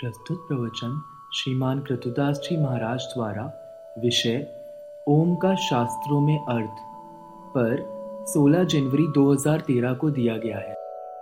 प्रस्तुत प्रवचन श्रीमान कृतुदास जी महाराज द्वारा विषय ओम का शास्त्रों में अर्थ पर 16 जनवरी 2013 को दिया गया है।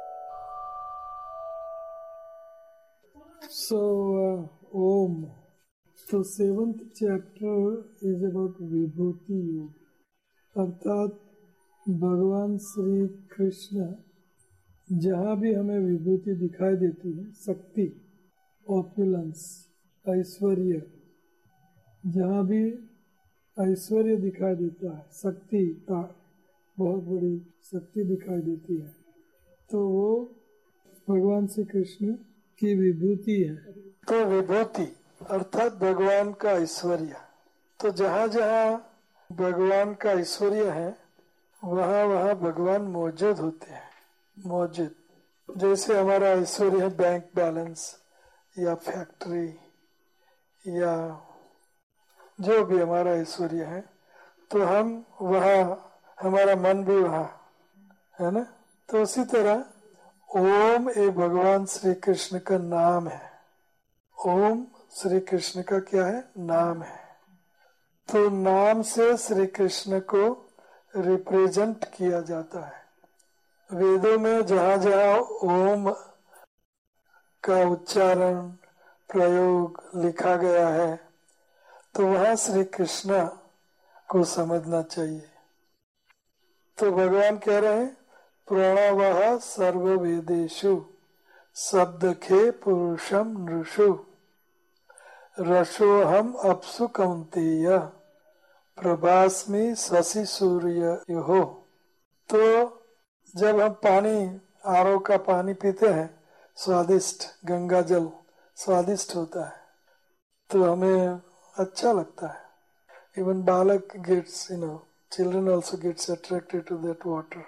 Om. So 7th chapter is about विभूति योग, अर्थात भगवान श्री कृष्ण जहाँ भी हमें विभूति दिखाई देती है, शक्ति, ऑपुलेंस, ऐश्वर्य, जहाँ भी ऐश्वर्य दिखाई देता है, शक्ति, बहुत बड़ी शक्ति दिखाई देती है, तो वो भगवान श्री कृष्ण की विभूति है। तो विभूति अर्थात भगवान का ऐश्वर्य। तो जहाँ जहाँ भगवान का ऐश्वर्य है वहाँ वहाँ भगवान मौजूद होते हैं। मौजूद जैसे हमारा ऐश्वर्य है बैंक बैलेंस या फैक्ट्री या जो भी हमारा ऐश्वर्य है, तो हम वहाँ, हमारा मन भी वहाँ है ना। तो उसी तरह ओम ये भगवान श्री कृष्ण का नाम है। ओम श्री कृष्ण का क्या है? नाम है। तो नाम से श्री कृष्ण को रिप्रेजेंट किया जाता है। वेदों में जहाँ जहाँ ओम का उच्चारण प्रयोग लिखा गया है तो वहाँ श्री कृष्ण को समझना चाहिए। तो भगवान कह रहे हैं प्रणवः सर्ववेदेषु शब्दखे पुरुषम नृषु रसोहम अप्सु कौन्तेय प्रभास्मि शशि सूर्ययोः। तो जब हम पानी आरओ का पानी पीते हैं, स्वादिष्ट गंगा जल स्वादिष्ट होता है तो हमें अच्छा लगता है। इवन बालक gets, children also gets attracted to that water.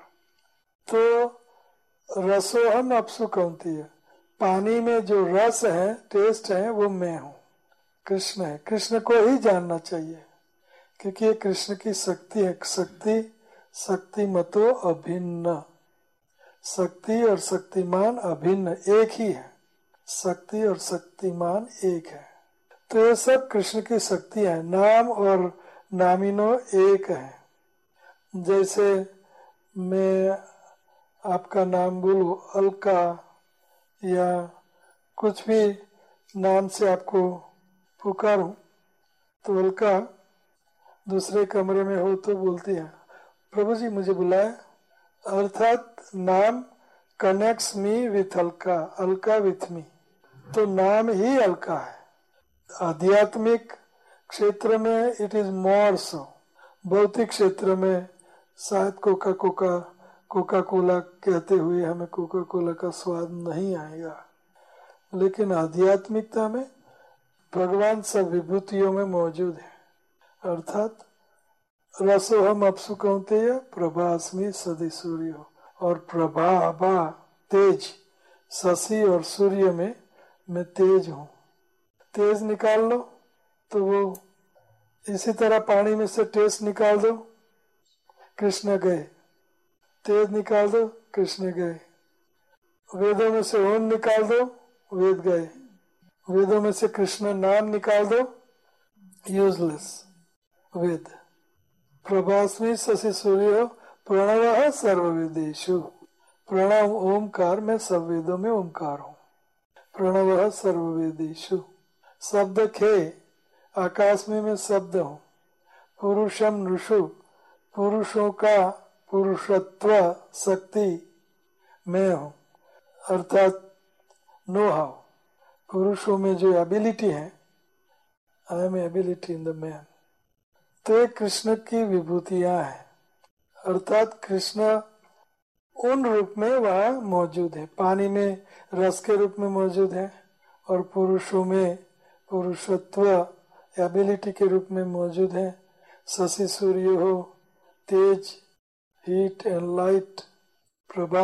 तो रसोहम अप्सु कौन्तेय, पानी में जो रस है, टेस्ट है, वो मैं हूँ, कृष्ण है। कृष्ण को ही जानना चाहिए क्योंकि ये कृष्ण की शक्ति है। शक्ति मतो अभिन्न, शक्ति और शक्तिमान अभिन्न एक ही है। शक्ति और शक्तिमान एक है। तो ये सब कृष्ण की शक्ति है। नाम और नामिनो एक है। जैसे मैं आपका नाम बोलूं अलका या कुछ भी नाम से आपको पुकारूं तो अलका दूसरे कमरे में हो तो बोलती है प्रभु जी मुझे बुलाया। अर्थात नाम connects me with Alka, Alka with me. तो नाम ही अलका है। आध्यात्मिक क्षेत्र में इट इज मोर सो। भौतिक क्षेत्र में शायद कोका कोला कहते हुए हमें कोका कोला का स्वाद नहीं आएगा, लेकिन आध्यात्मिकता में भगवान सब विभूतियों में मौजूद है। अर्थात रसोहम अप्सु कौन्तेय प्रभास्मि सदि सूर्यो, और प्रभा तेज, शशि और सूर्य में मैं तेज हूँ। तेज निकाल लो तो वो इसी तरह पानी में से टेस्ट निकाल दो, कृष्ण गए। तेज निकाल दो, कृष्ण गए। वेदों में से ओम निकाल दो, वेद गए। वेदों में से कृष्ण नाम निकाल दो, यूजलेस वेद। प्रभास्मि शशि सूर्य प्रणवः सर्ववेदेषु, प्रणव ओमकार, मैं सब वेदों में ओमकार हूँ। प्रणवः सर्ववेदेषु, शब्द खे, आकाश में मैं शब्द हूँ। पुरुषम नृषु, पुरुषों का पुरुषत्व शक्ति मैं हूँ, अर्थात नो हाउ, पुरुषों में जो एबिलिटी है, I am ability in the man. तो ये कृष्ण की विभूतियां हैं। अर्थात कृष्ण उन रूप में वहाँ मौजूद है। पानी में रस के रूप में मौजूद है और पुरुषों में पुरुषत्व एबिलिटी के रूप में मौजूद है। शशि सूर्य हो, तेज, हीट एंड लाइट, प्रभा।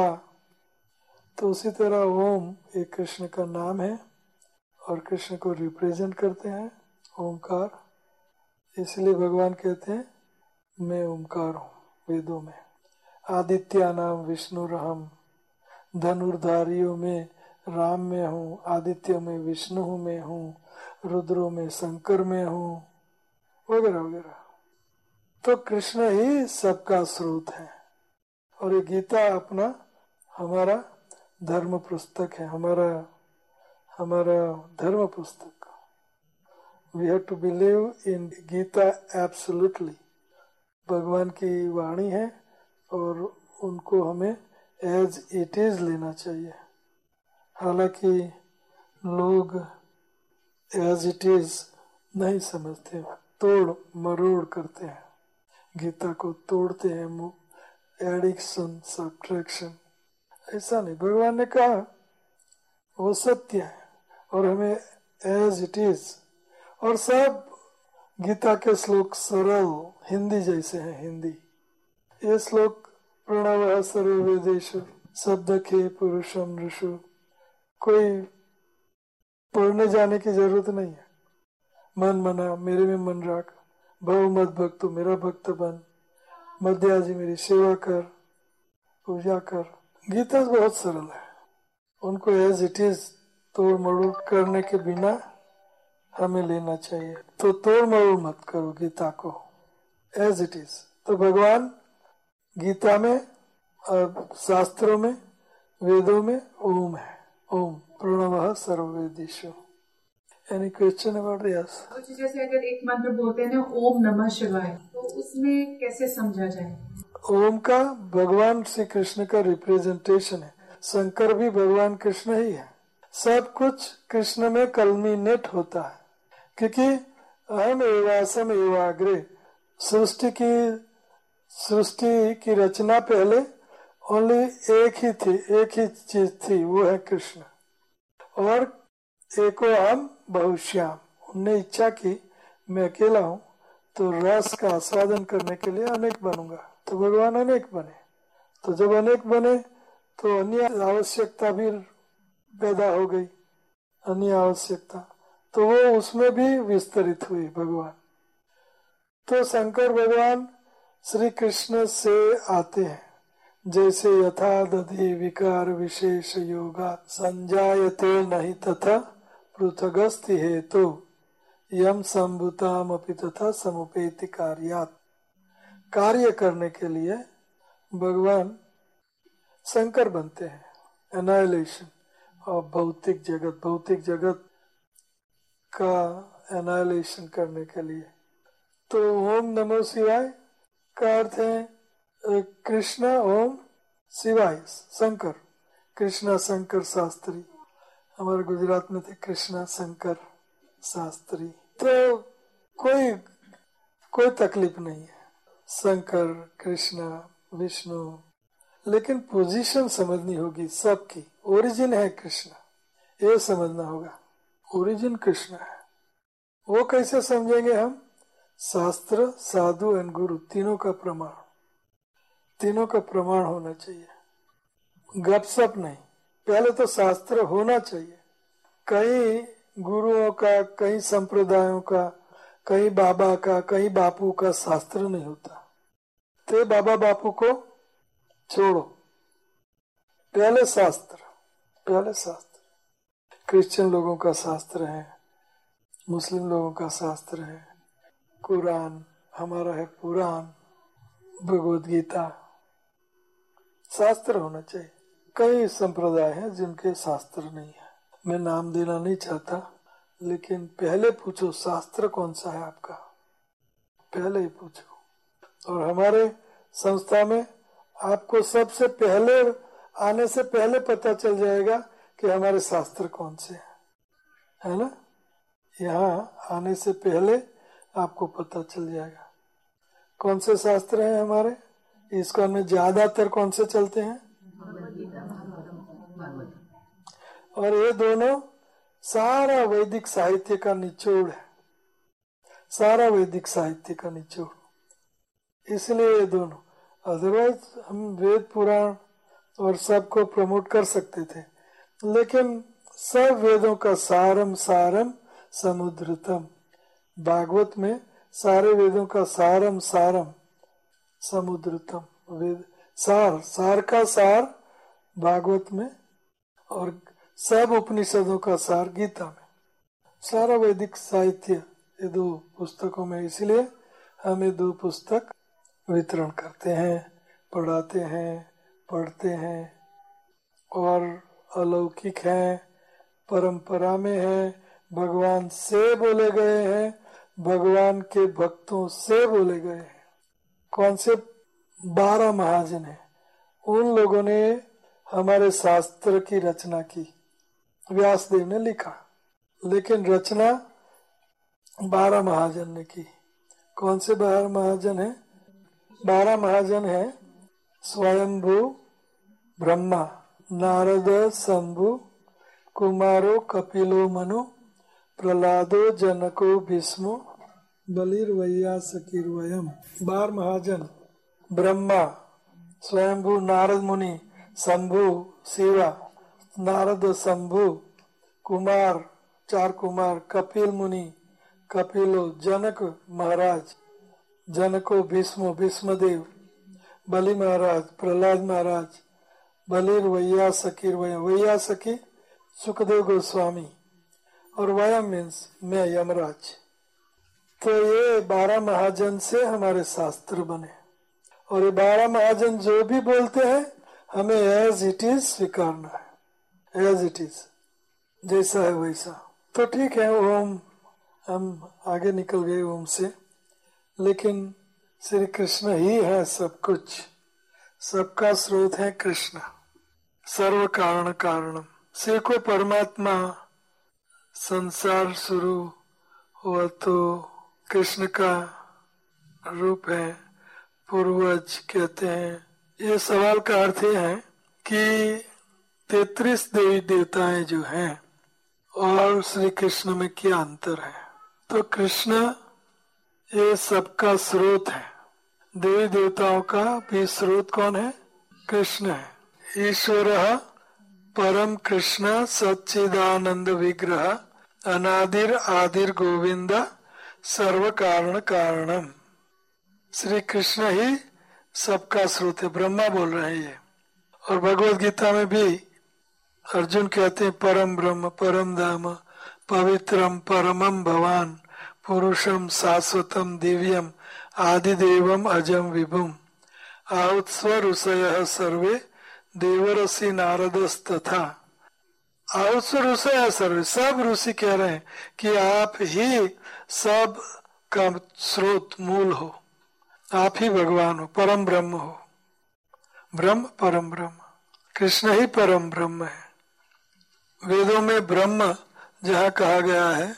तो उसी तरह ओम एक कृष्ण का नाम है और कृष्ण को रिप्रेजेंट करते हैं, ओमकार। इसलिए भगवान कहते हैं मैं ओमकार हूँ। वेदों में आदित्या नाम विष्णु रहम, धनुर्धारियों में राम में हूँ, आदित्य में विष्णु में हूँ, रुद्रों में शंकर में हूँ, वगैरह वगैरह। तो कृष्ण ही सबका स्रोत है। और ये गीता अपना हमारा धर्म पुस्तक है, हमारा धर्म पुस्तक। We have to believe in Gita absolutely. भगवान की वाणी है और उनको हमें एज इट इज लेना चाहिए। हालांकि लोग एज इट इज नहीं समझते, तोड़ मरोड़ करते हैं, गीता को तोड़ते हैं, एडिक्शन सब्ट्रैक्शन। ऐसा नहीं, भगवान ने कहा वो सत्य है और हमें एज इट इज। और सब गीता के श्लोक सरल हिंदी जैसे हैं। हिंदी ये श्लोक प्रणव सर्ववेदेषु शब्द के पुरुषम ऋषु, कोई पढ़ने जाने की जरूरत नहीं है। मन मना मेरे में मन रख, भव मत भक्त मेरा भक्त बन, मध्याजी मेरी सेवा कर, पूजा कर। गीता बहुत सरल है, उनको एज इट इज तोड़ मरोड़ करने के बिना हमें लेना चाहिए। तो तोड़ मरोड़ मत करो गीता को, एज इट इज। तो भगवान गीता में और शास्त्रों में वेदों में ओम है, ओम प्रणवः सर्ववेदेषु। Any question about this? जैसे अगर एक मंत्र बोलते हैं ना ओम नमः शिवाय, तो उसमें कैसे समझा जाए? ओम का भगवान श्री कृष्ण का रिप्रेजेंटेशन है। शंकर भी भगवान कृष्ण ही है। सब कुछ कृष्ण में कल्मिनेट होता है, क्योंकि अहम एवासम एवाग्रे, सृष्टि की रचना पहले ओनली एक ही चीज थी, वो है कृष्ण। और एको हम बहुश्याम, उनने इच्छा की मैं अकेला हूँ तो रस का आस्वादन करने के लिए अनेक बनूंगा। तो भगवान अनेक बने, तो जब अनेक बने तो अन्य आवश्यकता भी पैदा हो गई, अन्य आवश्यकता, तो वो उसमें भी विस्तरित हुई भगवान। तो शंकर भगवान श्री कृष्ण से आते हैं, जैसे यथा दधि विकार विशेष योगा संजायते नहीं तथा पृथगस्ति हेतु यम संभुताम अपि तथा समुपेति कार्यात्। कार्य करने के लिए भगवान शंकर बनते हैं, एनाइलेशन और भौतिक जगत का एनाइलेशन करने के लिए। तो ओम नमो शिवाय का अर्थ है कृष्ण ओम शिवाय शंकर, कृष्णा शंकर शास्त्री। हमारे गुजरात में थे कृष्णा शंकर शास्त्री। तो कोई तकलीफ नहीं है, शंकर कृष्णा विष्णु, लेकिन पोजीशन समझनी होगी सबकी। ओरिजिन है कृष्ण, ये समझना होगा, ओरिजिन कृष्ण है। वो कैसे समझेंगे हम? शास्त्र, साधु एंड गुरु, तीनों का प्रमाण होना चाहिए, गपसप नहीं। पहले तो शास्त्र होना चाहिए। कई गुरुओं का, कई संप्रदायों का, कई बाबा का, कई बापू का शास्त्र नहीं होता। तो बाबा बापू को छोड़ो, पहले शास्त्र। क्रिश्चियन लोगों का शास्त्र है, मुस्लिम लोगों का शास्त्र है, कुरान, हमारा है पुराण, भगवद गीता। शास्त्र होना चाहिए। कई संप्रदाय हैं जिनके शास्त्र नहीं है, मैं नाम देना नहीं चाहता, लेकिन पहले पूछो शास्त्र कौन सा है आपका, पहले ही पूछो। और हमारे संस्था में आपको सबसे पहले आने से पहले पता चल जाएगा कि हमारे शास्त्र कौन से हैं, है ना? यहाँ आने से पहले आपको पता चल जाएगा कौन से शास्त्र हैं हमारे। इसको में ज्यादातर कौन से चलते हैं? और ये दोनों सारा वैदिक साहित्य का निचोड़ है, सारा वैदिक साहित्य का निचोड़। इसलिए ये दोनों, अदरवाइज हम वेद पुराण और सबको प्रमोट कर सकते थे, लेकिन सब वेदों का सारम समुद्रतम। भागवत में सारे वेदों का सारम समुद्रतम, वेद सार का सार भागवत में, और सब उपनिषदों का सार गीता में, सारा वैदिक साहित्य ये 2 पुस्तकों में। इसलिए हम ये 2 पुस्तक वितरण करते हैं, पढ़ाते हैं, पढ़ते हैं और अलौकिक हैं, परंपरा में है, भगवान से बोले गए हैं, भगवान के भक्तों से बोले गए हैं। कौन से 12 महाजन हैं, उन लोगों ने हमारे शास्त्र की रचना की। व्यासदेव ने लिखा, लेकिन रचना 12 महाजन ने की। कौन से 12 महाजन हैं? 12 महाजन हैं स्वयंभू ब्रह्मा, नारद शंभु, कुमारो कपिलो मनु, प्रहलादो जनको भीष्मो, बलिर्वैयासकीर्वयम्। 12 महाजन ब्रह्मा, स्वयंभू, नारद मुनि, शंभु शिवा, नारद शंभु, कुमार 4 कुमार, कपिल मुनि, कपिलो, जनक महाराज, जनको भीष्मो भीष्मदेव, बलि महाराज, प्रहलाद महाराज, बलिर्वैयासकीर्वयम्, वैयासकी सुखदेव गोस्वामी, और वयम मीन्स मैं यमराज। तो ये 12 महाजन से हमारे शास्त्र बने, और ये 12 महाजन जो भी बोलते हैं हमें एज इट इज स्वीकारना है, एज इट इज, जैसा है वैसा। तो ठीक है, ओम, हम आगे निकल गए ओम से, लेकिन श्री कृष्ण ही है सब कुछ, सबका स्रोत है कृष्ण, सर्व कारण कारणम। से कोई परमात्मा संसार शुरू हुआ तो कृष्ण का रूप है, पूर्वज कहते हैं। ये सवाल का अर्थ ये है कि 33 देवी देवताएं जो हैं और श्री कृष्ण में क्या अंतर है। तो कृष्ण ये सबका स्रोत है, देवी देवताओं का भी स्रोत कौन है? कृष्ण है। ईश्वर परम कृष्ण सच्चिदानंद विग्रह अनादिर आदिर गोविंद सर्व कारण कारणम। श्री कृष्ण ही सबका स्रोत है, ब्रह्मा बोल रहे हैं ये। और भगवत गीता में भी अर्जुन कहते हैं परम ब्रह्म परम धाम पवित्रम परमम भवान पुरुषम शाश्वतम दिव्यम आदिदेवम अजम विभुम आउत्स्व ऋषयः सर्वे देवरसी नारदस्तथा। आउत्स्व ऋषयः सर्वे, सब ऋषि कह रहे हैं कि आप ही सब का स्रोत मूल हो, आप ही भगवान हो, परम ब्रह्म हो। ब्रह्म परम ब्रह्म, कृष्ण ही परम ब्रह्म है। वेदों में ब्रह्म जहाँ कहा गया है,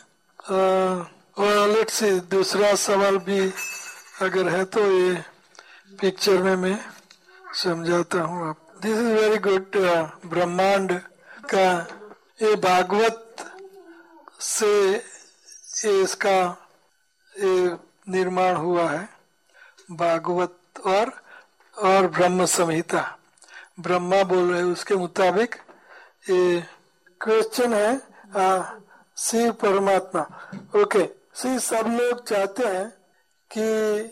और लेट्स सी दूसरा सवाल भी अगर है तो ये पिक्चर में मैं समझाता हूँ आप। This is very good. ब्रह्मांड का ये भागवत से इसका निर्माण हुआ है, भागवत और ब्रह्म संहिता। ब्रह्मा बोल रहे उसके मुताबिक ये क्वेश्चन है शिव परमात्मा। ओके, सब लोग चाहते हैं कि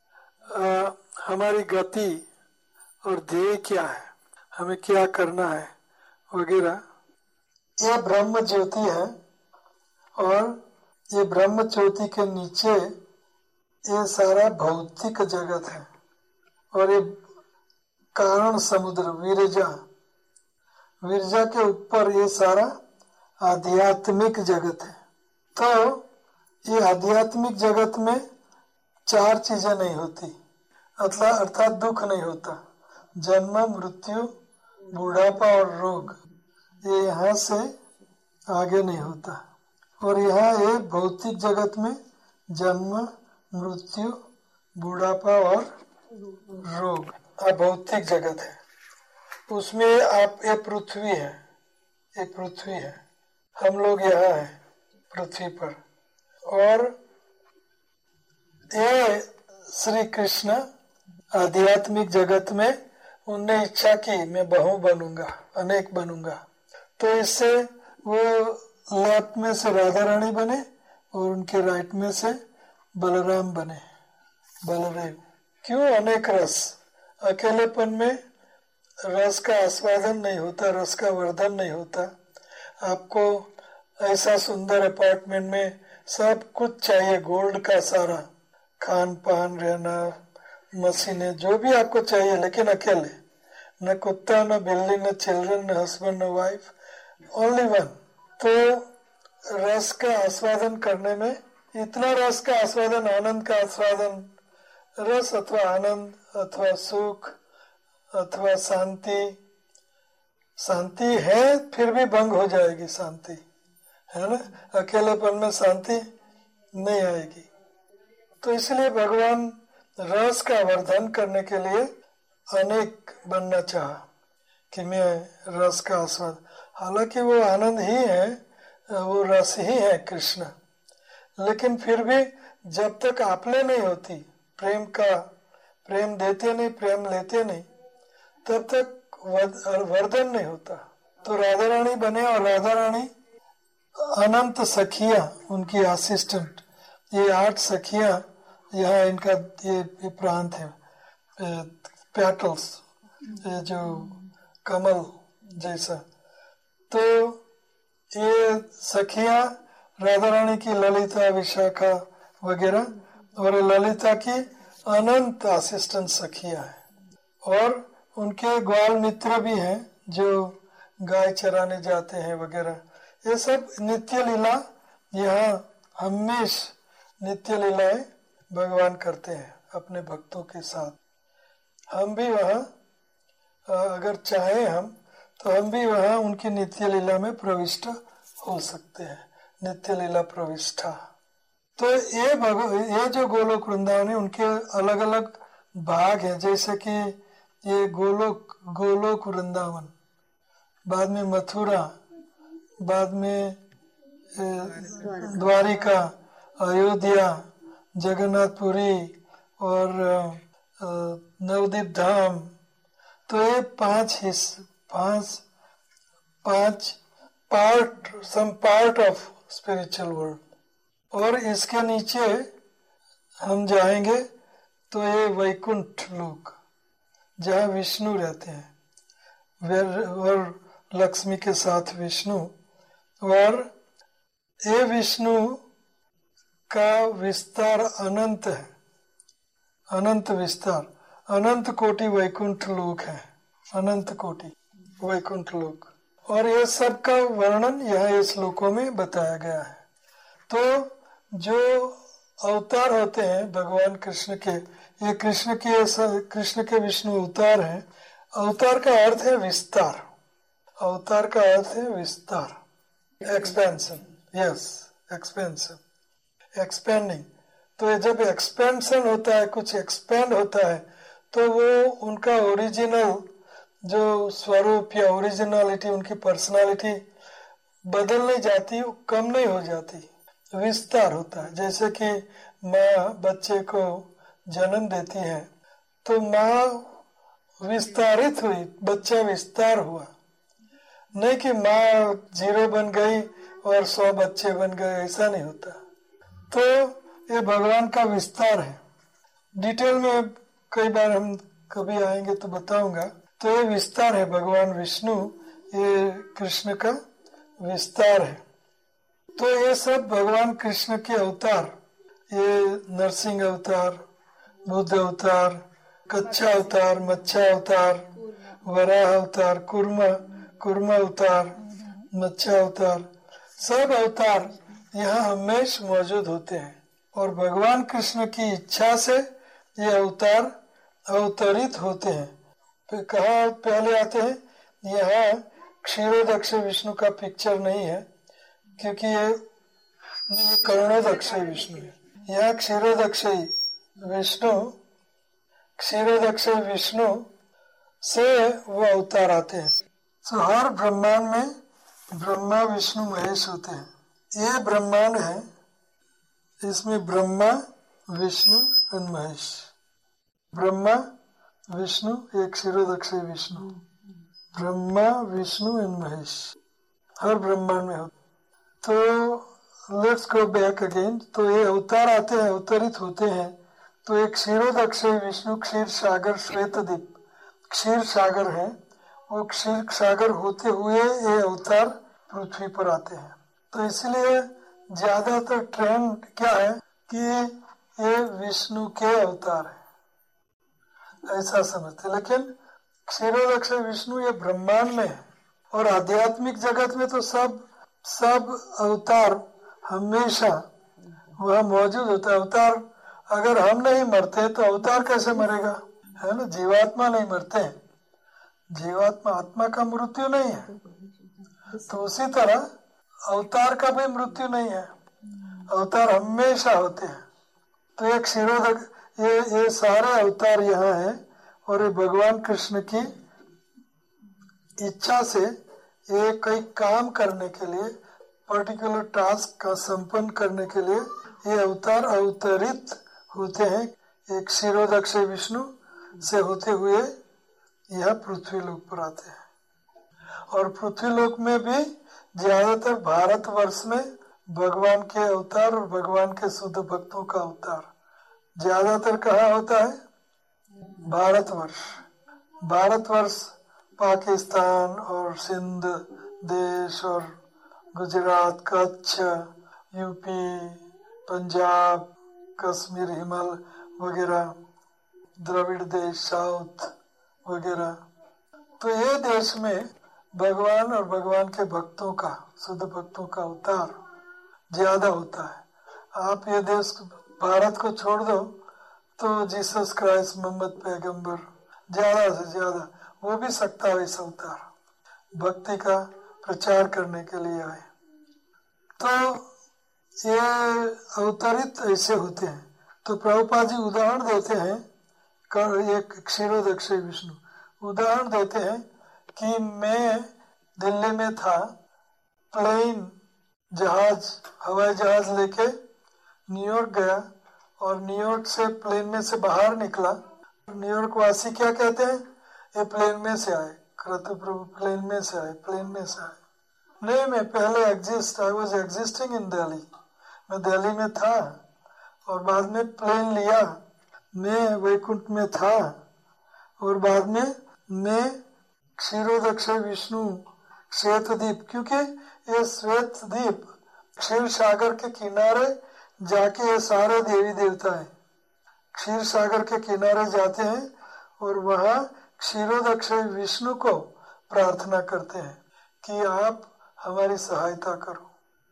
हमारी गति और ध्येय क्या है, हमें क्या करना है वगैरह। ये ब्रह्म ज्योति है और ये ब्रह्म ज्योति के नीचे ये सारा भौतिक जगत है और ये कारण समुद्र विरजा के ऊपर ये सारा आध्यात्मिक जगत है। तो ये आध्यात्मिक जगत में 4 चीजें नहीं होती, अर्थात दुख नहीं होता, जन्म मृत्यु बुढ़ापा और रोग, ये यहाँ से आगे नहीं होता। और यहाँ ये भौतिक जगत में जन्म मृत्यु बुढ़ापा और रोग भौतिक जगत है। उसमें आप ये पृथ्वी है, ये पृथ्वी है, हम लोग यहाँ हैं पृथ्वी पर। और ये श्री कृष्ण आध्यात्मिक जगत में उनने इच्छा की मैं बहु बनूंगा, अनेक बनूंगा, तो इससे वो लेफ्ट में से राधा रानी बने और उनके राइट में से बलराम बने, बलदेव। क्यों? अनेक रस, अकेलेपन में रस का आस्वादन नहीं होता, रस का वर्धन नहीं होता, आपको ऐसा सुंदर अपार्टमेंट में सब कुछ चाहिए, गोल्ड का सारा, खान पान, रहना, मशीनें, जो भी आपको चाहिए, लेकिन अकेले, न कुत्ता, न बिल्ली, न चिल्ड्रन, न हस्बैंड, न वाइफ, ओनली वन। तो रस का आस्वादन करने में, इतना रस का आस्वादन, आनंद का आस्वादन, रस अथवा आनंद अथवा सुख अथवा शांति, शांति है फिर भी भंग हो जाएगी, शांति है ना, अकेलेपन में शांति नहीं आएगी। तो इसलिए भगवान रस का वर्धन करने के लिए अनेक बनना चाहा कि मैं रस का आस्वाद, हालांकि वो आनंद ही है, वो रस ही है कृष्ण, लेकिन फिर भी जब तक आपले नहीं होती, प्रेम का, प्रेम देते नहीं, प्रेम लेते नहीं, तब तक वर्धन नहीं होता। तो राधा रानी बने और राधा रानी अनंत सखियां, उनकी असिस्टेंट, ये 8 सखियां, यहाँ इनका ये प्रांत है, पेटल्स, ये जो कमल जैसा। तो ये सखियां राधा रानी की ललिता, विशाखा वगैरह, और ललिता की अनंत असिस्टेंट सखियां हैं, और उनके ग्वाल मित्र भी हैं जो गाय चराने जाते हैं वगैरह। ये सब नित्य लीला, यहाँ हमेश नित्य लीलाएं भगवान करते हैं अपने भक्तों के साथ। हम भी वहाँ अगर चाहें हम, तो हम भी वहाँ उनकी नित्य लीला में प्रविष्ट हो सकते हैं, नित्य लीला प्रविष्ठा। तो ये जो गोलोक वृंदावन है, उनके अलग अलग भाग हैं, जैसे कि ये गोलोक वृंदावन, बाद में मथुरा, बाद में द्वारिका, अयोध्या, जगन्नाथपुरी और नवदीप धाम। तो ये 5 part, some part of spiritual world. और इसके नीचे हम जाएंगे तो ये वैकुंठ लोक, जहाँ विष्णु रहते हैं, और लक्ष्मी के साथ विष्णु। और ये विष्णु का विस्तार अनंत है, अनंत विस्तार, अनंत कोटि वैकुंठ लोक है, अनंत कोटि वैकुंठ लोक। और ये सब का वर्णन यहाँ इस श्लोकों में बताया गया है। तो जो अवतार होते हैं भगवान कृष्ण के, ये कृष्ण के विष्णु अवतार हैं। अवतार का अर्थ है विस्तार, अवतार का अर्थ है विस्तार, एक्सपेंशन, यस, एक्सपेंशन, एक्सपेंडिंग। तो जब एक्सपेंशन होता है, कुछ एक्सपेंड होता है, तो वो उनका ओरिजिनल जो स्वरूप या ओरिजिनलिटी, उनकी पर्सनालिटी बदल नहीं जाती, कम नहीं हो जाती, विस्तार होता है। जैसे कि माँ बच्चे को जन्म देती है, तो माँ विस्तारित हुई, बच्चा विस्तार हुआ, नहीं कि माँ 0 बन गई और 100 बच्चे बन गए, ऐसा नहीं होता। तो ये भगवान का विस्तार है। डिटेल में कई बार हम कभी आएंगे तो बताऊंगा। तो ये विस्तार है भगवान विष्णु, ये कृष्ण का विस्तार है। तो ये सब भगवान कृष्ण के अवतार, ये नरसिंह अवतार, बुद्ध अवतार, कच्छा अवतार, मच्छा अवतार, वराह अवतार, कुर्मा अवतार, मच्छा अवतार, सब अवतार यहाँ हमेशा मौजूद होते हैं। और भगवान कृष्ण की इच्छा से ये अवतार अवतरित होते हैं। फिर कहाँ पहले आते हैं, यहाँ क्षीरोदक्ष विष्णु का पिक्चर नहीं है, क्योंकि ये करुणोदक्ष विष्णु है। यहाँ क्षीरोदक्ष विष्णु से वो अवतार आते हैं। तो हर ब्रह्मांड में ब्रह्मा विष्णु महेश होते हैं। ये ब्रह्मांड है, इसमें ब्रह्मा विष्णु और महेश, ब्रह्मा विष्णु, एक क्षीरोदक्ष विष्णु, ब्रह्मा विष्णु और महेश हर ब्रह्मांड में होते। तो लेट्स गो बैक अगेन। तो ये अवतार आते हैं, अवतरित होते हैं। तो एक क्षीरोदक्ष विष्णु, क्षीर सागर, श्वेतदीप क्षीर सागर है, वो क्षीर सागर होते हुए ये अवतार पृथ्वी पर आते हैं। तो इसलिए ज्यादातर ट्रेंड क्या है कि ये विष्णु के अवतार है, ऐसा समझते। लेकिन क्षीरोदक्ष विष्णु ये ब्रह्मांड में है, और आध्यात्मिक जगत में तो सब अवतार हमेशा वह मौजूद होता है। अवतार, अगर हम नहीं मरते तो अवतार कैसे मरेगा, है ना। जीवात्मा नहीं मरते, जीवात्मा, आत्मा का मृत्यु नहीं है, तो उसी तरह अवतार का भी मृत्यु नहीं है, अवतार हमेशा होते हैं। तो एक क्षीरोदक, ये सारे अवतार यहाँ है, और ये भगवान कृष्ण की इच्छा से ये कई काम करने के लिए, पर्टिकुलर टास्क का संपन्न करने के लिए ये अवतार अवतरित होते हैं। एक क्षीरोदक्ष विष्णु से होते हुए यह पृथ्वी लोक पर आते हैं। और पृथ्वी लोक में भी ज्यादातर भारतवर्ष में भगवान के अवतार और भगवान के शुद्ध भक्तों का अवतार ज्यादातर कहाँ होता है, भारतवर्ष। भारतवर्ष पाकिस्तान और सिंध देश और गुजरात, कच्छ, यूपी, पंजाब, कश्मीर, हिमालय वगैरह, द्रविड़ देश, साउथ वगैरह, तो ये देश में भगवान और भगवान के भक्तों का, शुद्ध भक्तों का अवतार ज्यादा होता है। आप ये देश भारत को छोड़ दो तो जीसस क्राइस्ट, मोहम्मद पैगंबर ज्यादा से ज्यादा, वो भी 27 अवतार भक्ति का प्रचार करने के लिए आए। तो ये अवतरित ऐसे होते हैं। तो प्रभुपाद जी उदाहरण देते हैं, एक क्षीरोदक्ष विष्णु उदाहरण देते हैं कि मैं दिल्ली में था, प्लेन जहाज, हवाई जहाज लेके न्यूयॉर्क गया, और न्यूयॉर्क से प्लेन में से बाहर निकला। न्यूयॉर्क वासी क्या कहते हैं, ये प्लेन में से आए, कृत प्रभु प्लेन में से आए, प्लेन में से आए। नहीं, मैं पहले I was existing in Delhi, मैं दिल्ली में था और बाद में प्लेन लिया, मैं वैकुंठ में था, और बाद में मैं क्षीरोदक्ष विष्णु श्वेतद्वीप, क्योंकि ये श्वेतद्वीप क्षीर सागर के किनारे जाके ये सारे देवी देवता है क्षीर सागर के किनारे जाते हैं और वहाँ क्षीरोदक्ष विष्णु को प्रार्थना करते हैं कि आप हमारी सहायता करो।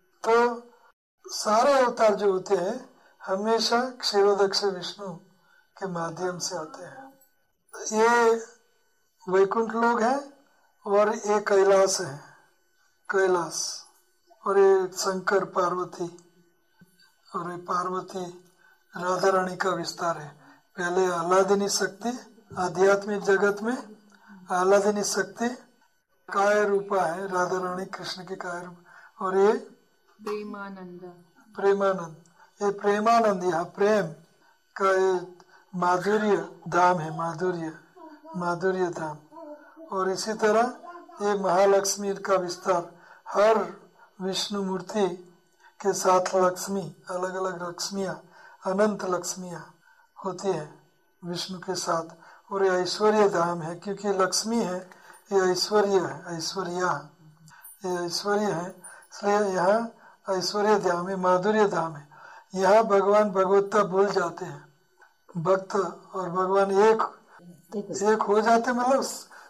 तो सारे अवतार जो होते हैं हमेशा क्षीरोदक्ष विष्णु के माध्यम से आते हैं। ये वैकुंठ लोग हैं और ये कैलाश है, कैलाश, और ये शंकर पार्वती, और ये पार्वती राधा रानी का विस्तार है। पहले आह्लादिनी शक्ति, आध्यात्मिक जगत में आह्लादिनी शक्ति काय रूपा है, राधा रानी कृष्ण की काय रूप, और ये प्रेमानंद, प्रेमानंद, ये प्रेमानंद, यहाँ प्रेम का ये माधुर्य धाम है, माधुर्य धाम। और इसी तरह ये महालक्ष्मी का विस्तार, हर विष्णु मूर्ति के साथ लक्ष्मी, अलग अलग लक्ष्मियाँ, अनंत लक्ष्मियाँ होती है विष्णु के साथ। और ये ऐश्वर्य धाम है, क्योंकि लक्ष्मी है, ये ऐश्वर्य है, ये ऐश्वर्य है, इसलिए यहाँ ऐश्वर्य धाम है, माधुर्य धाम है। यहाँ भगवान भगवत्ता भूल जाते हैं, भक्त और भगवान एक हो जाते, मतलब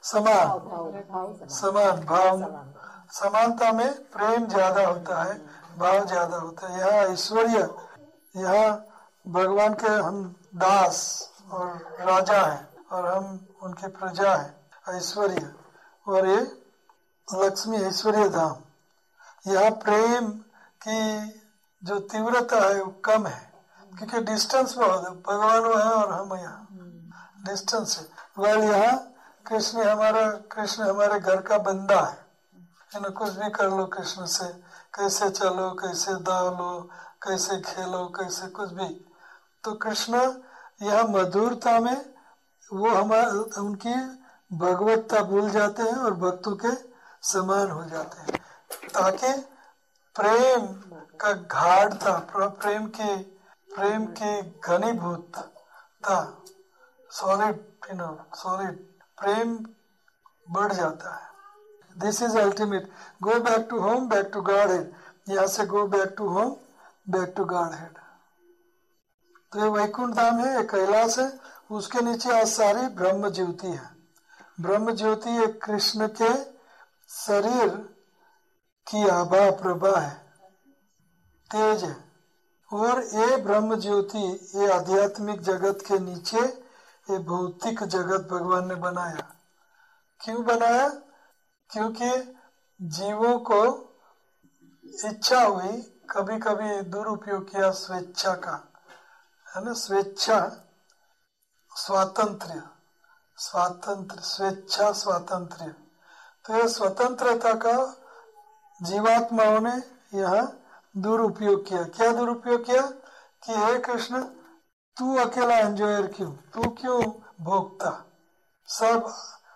समान भाव, समानता में प्रेम ज्यादा होता है, भाव ज्यादा होता है। यहाँ ऐश्वर्य, यहाँ भगवान के हम दास और राजा हैं और हम उनकी प्रजा हैं, ऐश्वर्य। और ये लक्ष्मी ऐश्वर्य धाम, यहाँ प्रेम की जो तीव्रता है वो कम है, क्योंकि डिस्टेंस बहुत है, भगवान वहाँ और हम यहाँ, डिस्टेंस है। वह यहाँ कृष्ण हमारे घर का बंदा है ना, कुछ भी कर लो कृष्ण से, कैसे चलो, कैसे दाव लो, कैसे खेलो, कैसे कुछ भी। तो कृष्ण यह मधुरता में वो हमारे उनकी भगवत्ता भूल जाते हैं और भक्तों के समान हो जाते हैं, ताकि प्रेम का गाढ़ता, प्रेम की घनीभूतता, सॉलिड प्रेम बढ़ जाता है। This is ultimate. Go back to home, back to godhead. यहाँ से go back to home, back to godhead. तो ये वैकुंठ धाम है, ये कैलाश है, उसके नीचे आज सारी ब्रह्म ज्योति है। ब्रह्म ज्योति एक कृष्ण के शरीर की आभा प्रभा है, तेज है। और ये ब्रह्म ज्योति, ये आध्यात्मिक जगत के नीचे ये भौतिक जगत भगवान ने बनाया। क्यों बनाया? क्योंकि जीवों को इच्छा हुई, कभी कभी दुरुपयोग किया स्वेच्छा का, है ना, स्वेच्छा स्वातंत्र्य, स्वातंत्र स्वेच्छा स्वातंत्र्य। तो यह स्वतंत्रता का जीवात्माओं ने यहाँ दुरुपयोग किया। क्या दुरुपयोग किया? कि हे कृष्ण, तू अकेला एंजॉयर क्यों, तू क्यों भोगता, सब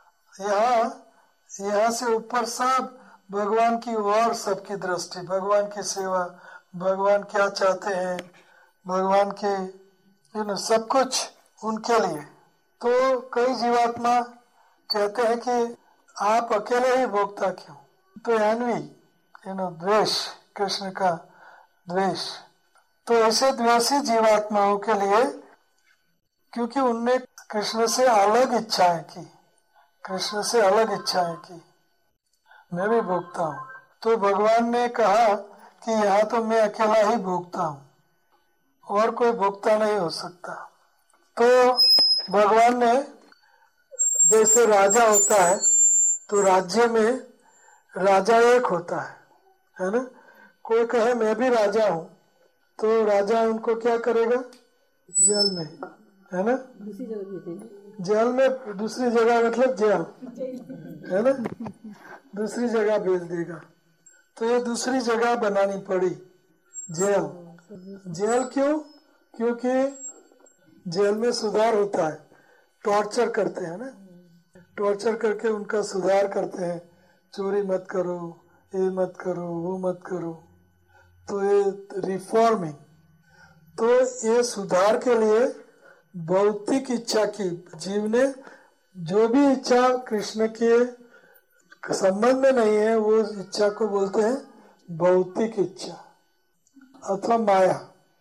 यहाँ से ऊपर सब भगवान की ओर सबकी दृष्टि, भगवान की सेवा, भगवान क्या चाहते हैं, भगवान के सब कुछ उनके लिए। तो कई जीवात्मा कहते हैं कि आप अकेले ही भोगता क्यों? तो एनवी, द्वेष, कृष्ण का द्वेष। तो ऐसे द्वेषी जीवात्माओं के लिए, क्योंकि उनने कृष्ण से अलग इच्छाएं की, कृष्ण से अलग इच्छाएं की, मैं भी भोगता हूँ। तो भगवान ने कहा कि यहाँ तो मैं अकेला ही भोगता हूँ, और कोई भोगता नहीं हो सकता। तो भगवान ने, जैसे राजा होता है तो राज्य में राजा एक होता है ना। कोई कहे मैं भी राजा हूँ, तो राजा उनको क्या करेगा? जेल में, है ना, जेल में, दूसरी जगह मतलब जेल, है ना, दूसरी जगह भेज देगा। तो ये दूसरी जगह बनानी पड़ी, जेल। जेल क्यों? क्योंकि जेल में सुधार होता है, टॉर्चर करते हैं ना, टॉर्चर करके उनका सुधार करते हैं, चोरी मत करो, ये मत करो, वो मत करो। तो ये रिफॉर्मिंग, तो ये सुधार के लिए भौतिक इच्छा की, जीव ने जो भी इच्छा कृष्ण के संबंध में नहीं है, वो इच्छा को बोलते हैं भौतिक इच्छा अथवा माया।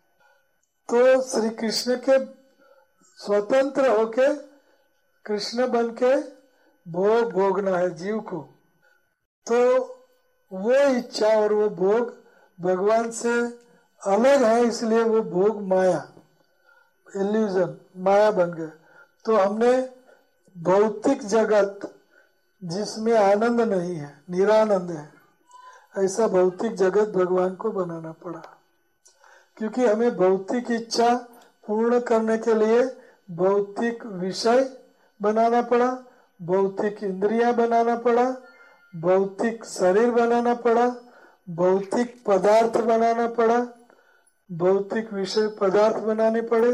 तो श्री कृष्ण के स्वतंत्र होके, कृष्ण बन के भोग भोगना है जीव को। तो वो इच्छा और वो भोग भगवान से अलग है, इसलिए वो भोग माया, इल्यूजन, माया बन गया। तो हमने भौतिक जगत जिसमें आनंद नहीं है, निरानंद है, ऐसा भौतिक जगत भगवान को बनाना पड़ा। क्योंकि हमें भौतिक इच्छा पूर्ण करने के लिए भौतिक विषय बनाना पड़ा, भौतिक इंद्रियां बनाना पड़ा, भौतिक शरीर बनाना पड़ा, भौतिक पदार्थ बनाना पड़ा, भौतिक विषय पदार्थ बनाने पड़े।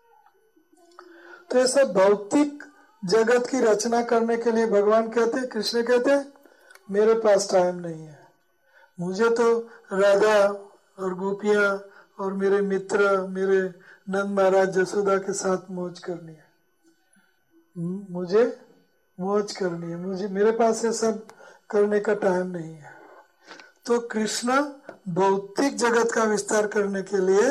तो ये सब भौतिक जगत की रचना करने के लिए भगवान कहते, कृष्ण कहते, मेरे पास टाइम नहीं है, मुझे तो राधा और गोपियां और मेरे मित्र, मेरे नंद महाराज जसोदा के साथ मौज करनी है, मुझे मौज करनी है, मुझे, मेरे पास ये सब करने का टाइम नहीं है। तो कृष्ण भौतिक जगत का विस्तार करने के लिए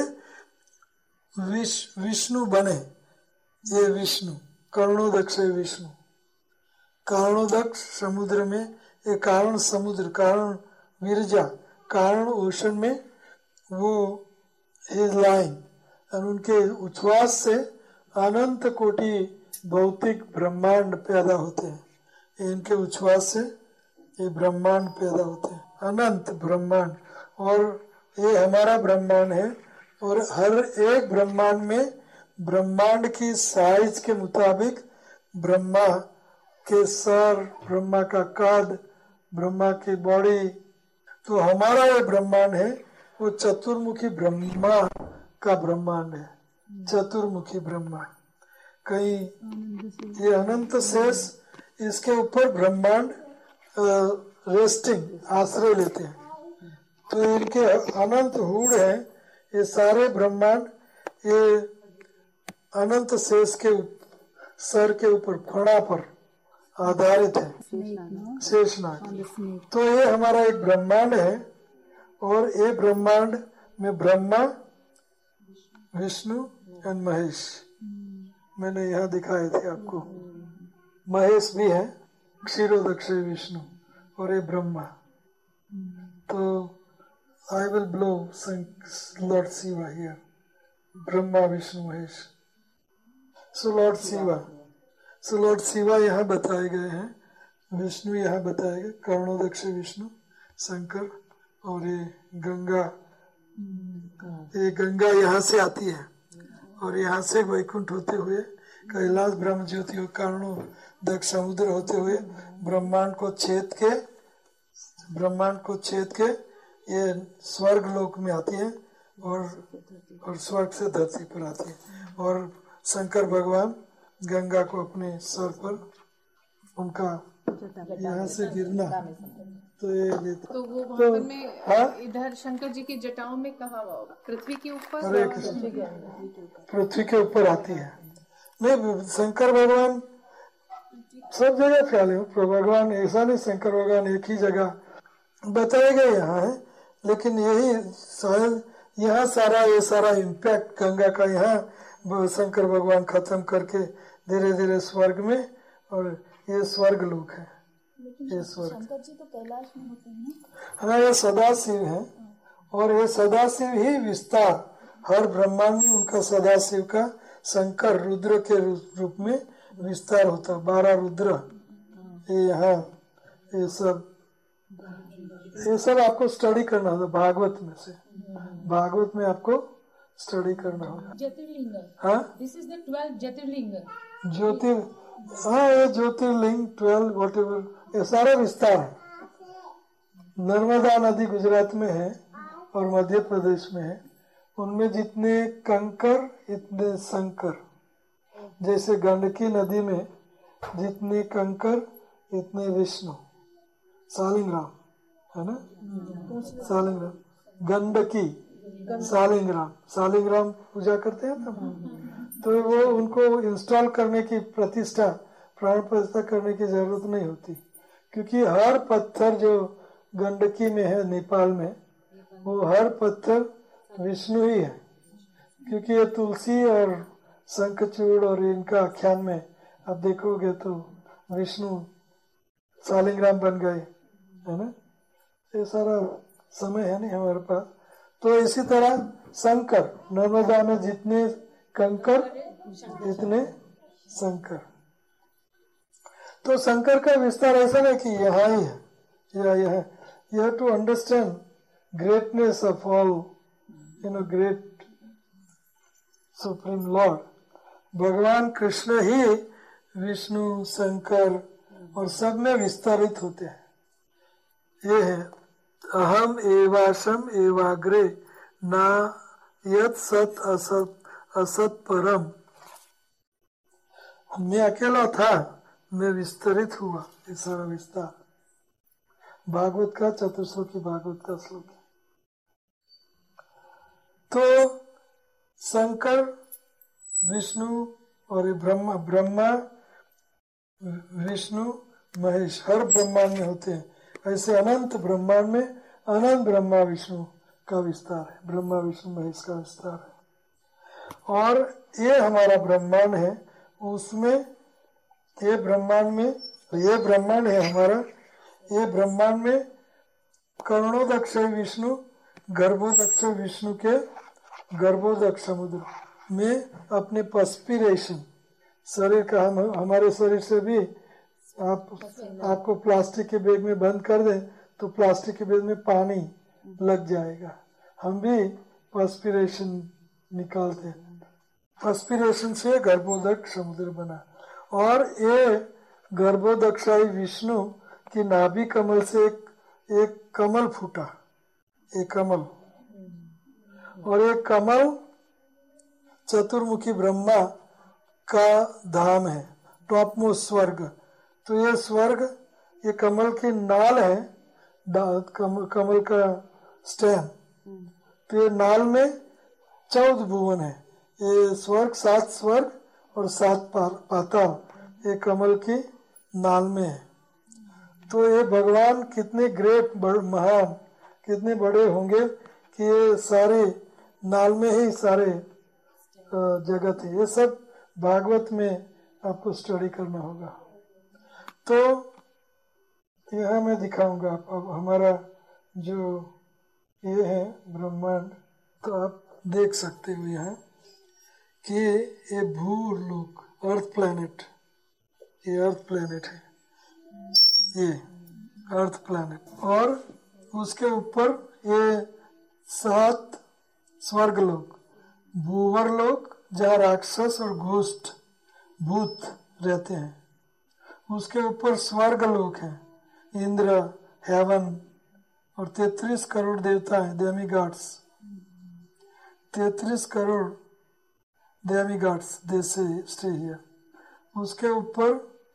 विष्णु बने। ये विष्णु कर्णोदक्ष है, विष्णु कर्णोदक्ष समुद्र में, ये कारण समुद्र, कारण विरजा, कारण ओशन में वो इज लाइन, और उनके उच्छ्वास से अनंत कोटि भौतिक ब्रह्मांड पैदा होते हैं। इनके उच्छ्वास से ये ब्रह्मांड पैदा होते हैं, अनंत ब्रह्मांड। और ये हमारा ब्रह्मांड है, और हर एक ब्रह्मांड में ब्रह्मांड की साइज के मुताबिक ब्रह्मा के सर, ब्रह्मा का कद, ब्रह्मा की बॉडी। तो हमारा ये ब्रह्मांड है वो चतुर्मुखी ब्रह्मा का ब्रह्मांड है, चतुर्मुखी ब्रह्मा। कहीं ये अनंत शेष, इसके ऊपर ब्रह्मांड रेस्टिंग, आश्रय लेते हैं। तो इनके अनंत हुड है, ये सारे ब्रह्मांड ये अनंत शेष के सर के ऊपर, फणा पर आधारित है, शेषनाग। तो ये हमारा एक ब्रह्मांड है, और ये ब्रह्मांड में ब्रह्मा, विष्णु एंड महेश मैंने यहाँ दिखाए थे आपको। महेश भी है, क्षीरोदक्ष विष्णु, और ये ब्रह्मा। तो I will blow lord Shiva here, Brahma Vishnu Mahesh. So lord Shiva यहाँ बताए गए हैं, विष्णु यहाँ बताए गए, कर्णोदक्ष विष्णु, शंकर, और ये गंगा यहाँ से आती है, और यहाँ से वैकुंठ होते हुए कैलाश ब्रह्म ज्योति और कर्णोदक्ष समुद्र होते हुए ब्रह्मांड को छेद के ये स्वर्ग लोक में आती है, और स्वर्ग से धरती पर आती है, और शंकर भगवान गंगा को अपने सर पर उनका यहाँ से गिरना, तो ये तो वो वहाँ पर में हाँ? इधर शंकर जी की जटाओं में कहा पृथ्वी के ऊपर, हरे कृष्ण, पृथ्वी के ऊपर आती है। नहीं, शंकर भगवान सब जगह फैले हो, भगवान ऐसा नहीं, शंकर भगवान एक ही जगह बताए गए यहाँ है, लेकिन यही शायद यहाँ ये सारा इम्पैक्ट गंगा का यहाँ शंकर भगवान खत्म करके धीरे धीरे स्वर्ग में, और ये स्वर्ग लोक है, ये स्वर्ग। शंकर जी तो कैलाश में होते हैं। हाँ, ये सदाशिव है, और ये सदाशिव ही विस्तार, हर ब्रह्मांड में उनका सदाशिव का शंकर रुद्र के रूप में विस्तार होता है। 12 रुद्र, ये यहाँ ये सब आपको स्टडी करना होगा भागवत में से, भागवत में आपको स्टडी करना होगा। ज्योतिर्लिंग, हाँ, दिस इज द 12 ज्योतिर्लिंग। हाँ, ये ज्योतिर्लिंग 12 व्हाटएवर, ये सारा विस्तार है। नर्मदा नदी गुजरात में है और मध्य प्रदेश में है, उनमें जितने कंकर इतने शंकर। जैसे गंडकी नदी में जितने कंकर इतने विष्णु, सालिग्राम है ना, सालिग्राम, गंडकी, सालिग्राम पूजा करते हैं ना, तो वो उनको इंस्टॉल करने की प्रतिष्ठा, प्राण प्रतिष्ठा करने की जरूरत नहीं होती, क्योंकि हर पत्थर जो गंडकी में है नेपाल में, वो हर पत्थर विष्णु ही है, क्योंकि ये तुलसी और शंखचूड़ और इनका आख्यान में आप देखोगे तो विष्णु सालिग्राम बन गए, है ना। ये सारा समय है नहीं हमारे पास। तो इसी तरह शंकर, नर्मदा में जितने कंकर इतने शंकर। तो शंकर का विस्तार ऐसा नहीं कि यहाँ ही है या यह, you have to understand greatness of all, great supreme Lord. भगवान कृष्ण ही विष्णु, शंकर और सब में विस्तारित होते हैं। ये है अहम एवाशम एवाग्रे ना यत सत असत असत परम। मैं अकेला था, मैं विस्तरित हुआ, ये सारा विस्तार भागवत का चतुर्श्लोकी भागवत का श्लोक है। तो शंकर, विष्णु और ब्रह्मा विष्णु महेश हर ब्रह्मांड में होते हैं। ऐसे अनंत ब्रह्मांड में अनंत ब्रह्मा विष्णु का विस्तार है, ब्रह्मा विष्णु महेश का विस्तार है। और ये हमारा ब्रह्मांड है, उसमें ये ब्रह्मांड है हमारा, ये ब्रह्मांड में कर्णोदक्ष विष्णु, गर्भोदक्ष विष्णु के गर्भोदक्ष समुद्र में अपने पर्स्पिरेशन शरीर का, हमारे शरीर से भी आपको प्लास्टिक के बैग में बंद कर दें तो प्लास्टिक के बैग में पानी लग जाएगा। हम भी पर्स्पिरेशन निकालते हैं, पर्स्पिरेशन से गर्भोदक्ष समुद्र बना। और ये गर्भोदक्षाई विष्णु की नाभि कमल से एक कमल फूटा, एक कमल, और एक कमल चतुर्मुखी ब्रह्मा का धाम है, टॉपमोस्ट स्वर्ग। तो ये स्वर्ग, ये कमल की नाल है, कमल का स्टेम, तो ये नाल में 14 भुवन है। ये स्वर्ग, 7 स्वर्ग और 7 पाताल, ये कमल की नाल में है। तो ये भगवान कितने ग्रेट महान कितने बड़े होंगे कि ये सारे नाल में ही सारे जगत है। ये सब भागवत में आपको स्टडी करना होगा। तो यहाँ मैं दिखाऊंगा अब हमारा जो ये है ब्रह्मांड, तो आप देख सकते हो यहाँ कि ये भूलोक अर्थ प्लैनेट, ये अर्थ प्लैनेट है, ये अर्थ प्लैनेट, और उसके ऊपर ये 7 स्वर्गलोक, भूवरलोक जहाँ राक्षस और घोस्ट भूत रहते हैं, उसके ऊपर स्वर्गलोक है, इंद्र, हेवन, और 33 करोड़ देवता हैं, demigods, 33 crore demigods they stay here. उसके ऊपर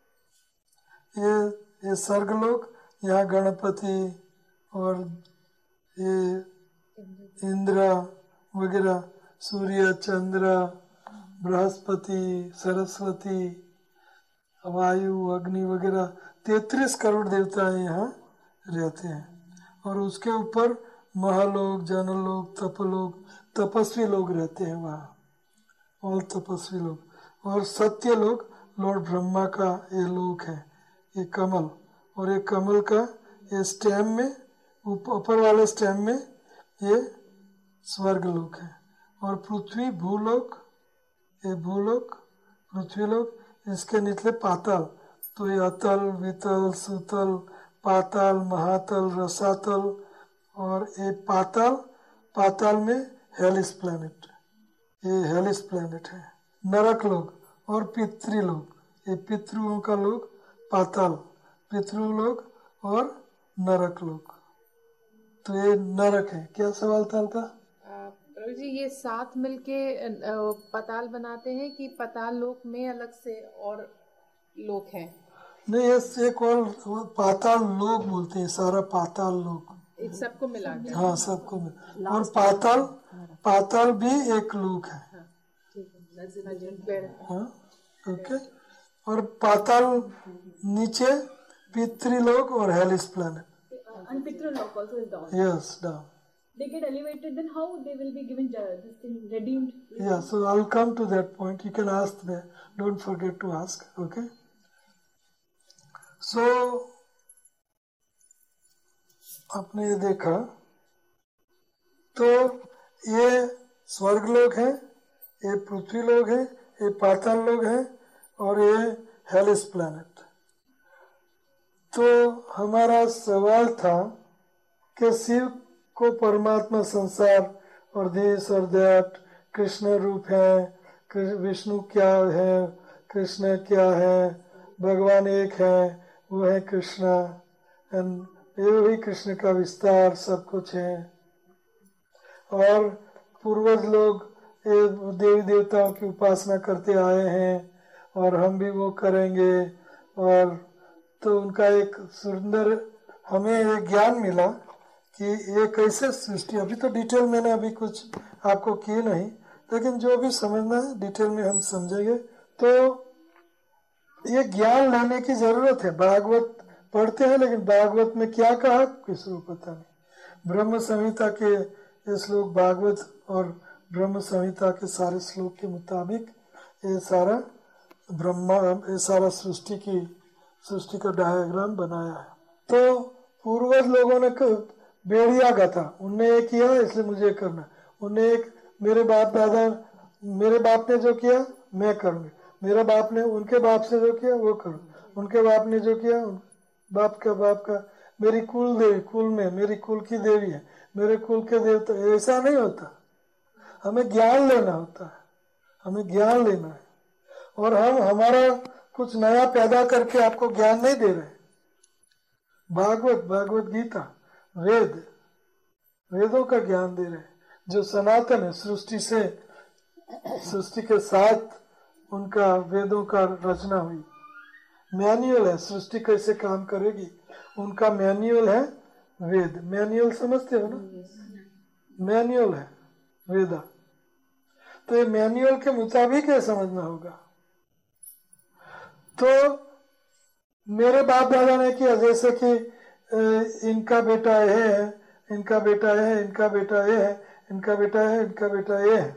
ये स्वर्गलोक, यहाँ गणपति और ये इंद्र वगैरह, सूर्य, चंद्र, बृहस्पति, सरस्वती, वायु, अग्नि वगैरह 33 करोड़ देवता यहाँ रहते हैं। और उसके ऊपर महालोक, जनलोक, तपलोक, तपस्वी लोग रहते हैं वहाँ, और तपस्वी लोग। और सत्य लोक लॉर्ड ब्रह्मा का ये लोक है, ये कमल, और ये कमल का ये स्टेम में ऊपर वाले स्टेम में ये स्वर्ग लोक है। और पृथ्वी भूलोक, ये भूलोक पृथ्वी लोक, इसके निचले पाताल, तो ये अतल, वितल, सुतल, पाताल, महातल, रसातल, और ये पाताल, पाताल में हेलिस प्लैनेट, ये हेलिस प्लैनेट है। नरक लोक और पितृलोक, ये पितृओं का लोक पाताल, पितृलोक और नरक लोक। तो ये नरक है। क्या सवाल था आपका? प्रभु जी, ये 7 मिलके पाताल बनाते हैं कि पाताल लोक में अलग से और लोक है? नहीं, ये एक और पाताल लोक बोलते हैं, सारा पाताल लोक सबको मिला के। हाँ, सबको मिला। और पाताल, पाताल भी एक लोक है। हाँ, ओके। और पाताल नीचे पितृलोक और hellish planet. And Pitralok also is down. Yes, down. They get elevated, then how they will be given this thing redeemed? Yeah, so I'll come to that point. You can ask there. Don't forget to ask. Okay. So आपने ये देखा, तो ये स्वर्ग लोग हैं, ये पृथ्वी लोग हैं, ये पाताल लोग हैं, और ये हेलिस प्लैनेट। तो हमारा सवाल था कि शिव को परमात्मा, संसार और दिस और दैट, कृष्ण रूप है, विष्णु क्या है, कृष्ण क्या है, भगवान एक है, वो है कृष्ण, एंड ये भी कृष्ण का विस्तार सब कुछ है। और पूर्वज लोग ये देवी देवताओं की उपासना करते आए हैं, और हम भी वो करेंगे। और तो उनका एक सुंदर हमें ये ज्ञान मिला कि ये कैसे सृष्टि, अभी तो डिटेल मैंने अभी कुछ आपको की नहीं, लेकिन जो भी समझना है डिटेल में हम समझेंगे। तो ये ज्ञान लेने की जरूरत है। भागवत पढ़ते हैं, लेकिन भागवत में क्या कहा किसी को पता नहीं। ब्रह्म संहिता के ये श्लोक, भागवत और ब्रह्म संहिता के सारे श्लोक के मुताबिक ये सारा ब्रह्मा, ये सारा सृष्टि का डायग्राम बनाया है। तो पूर्वज लोगों ने बेड़िया गाथा, उनने ये किया इसलिए मुझे करना, उनने एक मेरे बाप ने जो किया मैं करूँगा, मेरा बाप ने उनके बाप से जो किया वो करूँ, उनके बाप ने जो किया बाप का, मेरी कुल देवी, कुल में मेरी कुल की देवी है, मेरे कुल के देवता। ऐसा नहीं होता, हमें ज्ञान लेना होता है, हमें ज्ञान लेना है। और हम हमारा कुछ नया पैदा करके आपको ज्ञान नहीं दे रहे। भगवत गीता, वेदों का ज्ञान दे रहे हैं, जो सनातन है, सृष्टि के साथ उनका वेदों का रचना हुई, मैन्युअल है, सृष्टि कैसे काम करेगी उनका मैन्युअल है वेद। मैन्युअल समझते हो ना, मैन्युअल है वेदा। तो ये मैन्युअल के मुताबिक है समझना होगा। तो मेरे बाप दादा ने किया, जैसे कि इनका बेटा ये है, इनका बेटा ये है, इनका बेटा ये है, इनका बेटा है, इनका बेटा ये है।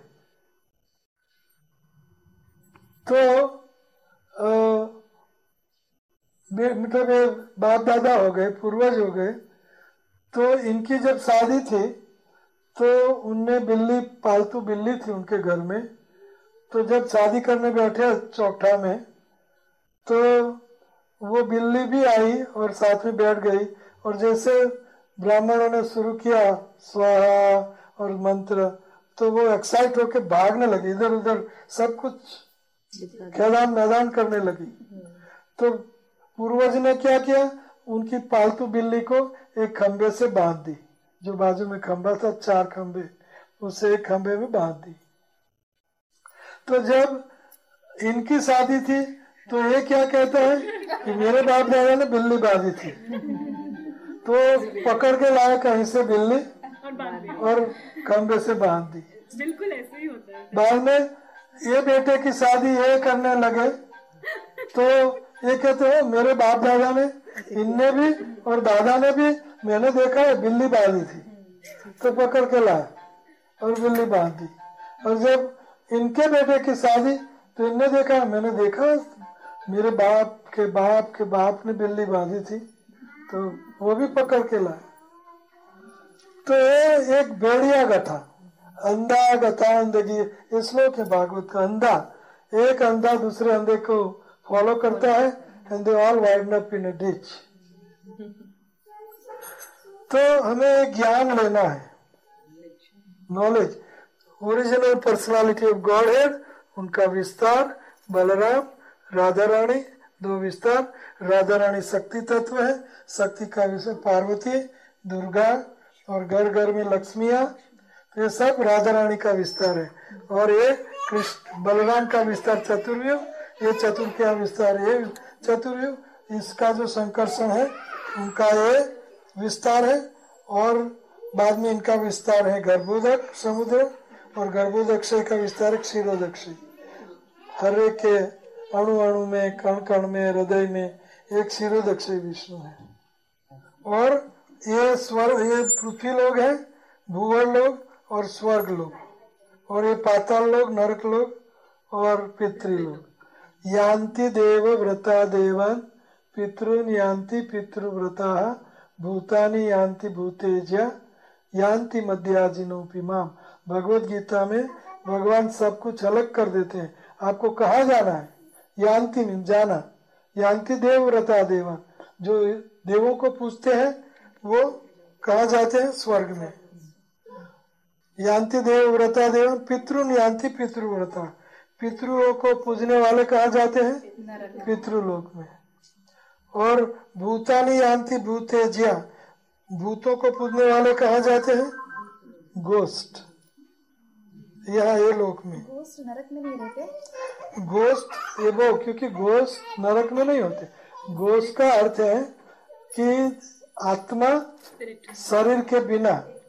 तो मतलब ये बाप दादा हो गए, पूर्वज हो गए। तो इनकी जब शादी थी तो उनने बिल्ली, पालतू बिल्ली थी उनके घर में। तो जब शादी करने बैठे चौखटा में, तो वो बिल्ली भी आई और साथ में बैठ गई। और जैसे ब्राह्मणों ने शुरू किया स्वाहा और मंत्र, तो वो एक्साइट होकर भागने लगी, इधर उधर सब कुछ खेलान मैदान करने लगी। तो पूर्वज ने क्या किया, उनकी पालतू बिल्ली को एक खंबे से बांध दी, जो बाजू में खंबा था, 4 खंबे, उसे एक खंबे में बांध दी। तो जब इनकी शादी थी तो ये क्या कहता है कि मेरे बाप दादा ने बिल्ली बांधी थी, तो पकड़ के लाया कहीं से बिल्ली और खंबे से बांध दी। बिल्कुल ऐसे ही होता है। बाद में ये बेटे की शादी ये करने लगे, तो ये कहते हैं मेरे बाप दादा ने, इनने भी और दादा ने भी, मैंने देखा है बिल्ली बांधी थी, तो पकड़ के लाया और बिल्ली बांध दी। और जब इनके बेटे की शादी, तो इनने देखा, मैंने देखा मेरे बाप के बाप ने बिल्ली बांधी थी, तो वो भी पकड़ के लाए। तो ये एक भेड़िया गथा, अंधा गथा अंधगी, इस श्लोक है भागवत का। अंधा, एक अंधा दूसरे अंधे को फॉलो करता है, and they all wind up in a ditch. तो हमें ज्ञान लेना है, knowledge. Original personality of godhead, उनका विस्तार, बलराम, राधा रानी, 2 विस्तार। राधा रानी शक्ति तत्व है, शक्ति का विषय पार्वती, दुर्गा और घर घर में लक्ष्मिया, तो ये सब राधा रानी का विस्तार है। और ये कृष्ण बलराम का विस्तार चतुर्युग, ये चतुर का विस्तार, ये चतुर्युग, इसका जो संकर्षण है उनका ये विस्तार है। और बाद में इनका विस्तार है गर्भोदक समुद्र, और गर्भोदक्षय का विस्तार है क्षीरोदक्षय। हर एक के अणु अणु में, कण कण में, हृदय में एक क्षीरोदक्षय विष्णु है। और ये स्वर्ग, ये पृथ्वी लोग हैं, भूवर लोग और स्वर्ग लोग, और ये पाताल लोग, नरक लोग और पितृ लोग। यान्ति देव व्रता देवान पितृन यान्ति पितृव्रता भूतानि यान्ति भूतेज्या यान्ति मध्याजिनोपिमाम। भगवत गीता में भगवान सब कुछ अलग कर देते हैं। आपको कहाँ जाना है, यान्ति में जाना, यान्ति देव व्रता देवान, जो देवों को पूछते हैं वो कहाँ जाते हैं, स्वर्ग में। यान्ति देव व्रता देवान पितृन यान्ति पितृव्रता, पितृओं को पूजने वाले कहाँ जाते हैं, पितृलोक में। और भूतानि यान्ति भूतेज्या, भूतों को पूजने वाले कहाँ जाते हैं, गोस्ट, यहाँ ये लोक में। गोस्ट नरक में नहीं रहते, गोस्ट ये वो, क्योंकि गोस्ट नरक में नहीं होते। गोस्ट का अर्थ है कि आत्मा शरीर के बिना,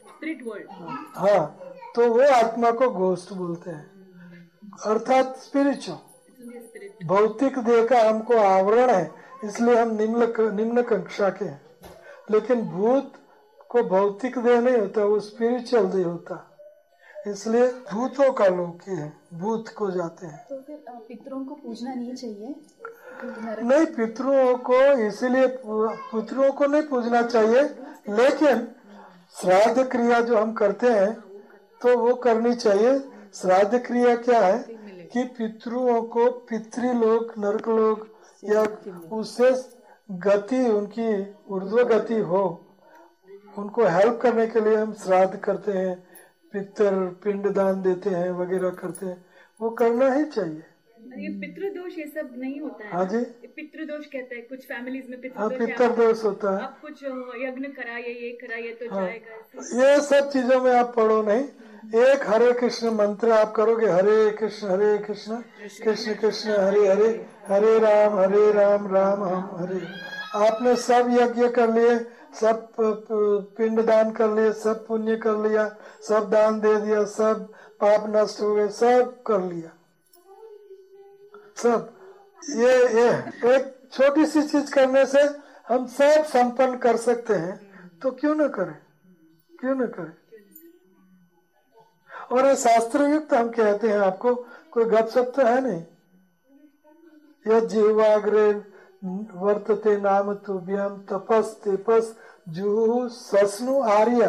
हाँ, तो वो आत्मा को गोस्ट बोलते हैं, अर्थात स्पिरिचुअल। भौतिक देह का हमको आवरण है, इसलिए हम निम्न कक्षा के हैं। लेकिन भूत को भौतिक देह नहीं होता, वो स्पिरिचुअल देह होता, इसलिए भूतों का लोक ही है, भूत को जाते हैं। तो फिर पितरों को पूजना नहीं चाहिए, नहीं, पितरों को इसीलिए पितरों को नहीं पूजना चाहिए, लेकिन श्राद्ध क्रिया जो हम करते हैं तो वो करनी चाहिए। श्राद्ध क्रिया क्या है कि पितरों को पितृलोक, नरकलोक या उससे गति, उनकी ऊर्ध्व गति हो, उनको हेल्प करने के लिए हम श्राद्ध करते हैं, पितर पिंड दान देते हैं, वगैरह करते हैं, वो करना ही चाहिए। ये पितृदोष ये सब नहीं होता है। हाँ जी, पितृदोष कहते हैं कुछ फैमिलीज में, पितृदोष होता है। आप कुछ यज्ञ कराइए, ये कराइए तो जाएगा। ये सब चीजों में आप पढ़ो नहीं, एक हरे कृष्ण मंत्र आप करोगे, हरे कृष्ण कृष्ण कृष्ण हरे हरे, हरे राम राम राम हरे। आपने सब यज्ञ कर लिए, सब पिंड दान कर लिए, सब पुण्य कर लिया, सब दान दे दिया, सब पाप नष्ट हो गए, सब कर लिया, सब। ये एक छोटी सी चीज करने से हम सब संपन्न कर सकते हैं, तो क्यों न करें, क्यों न करें। और ये शास्त्र युक्त हम कहते हैं आपको, कोई गपशप तो है नहीं। यह जीवाग्रे वर्तते नाम तुभ्यम तपस तेपस जुहु सस्नु आर्य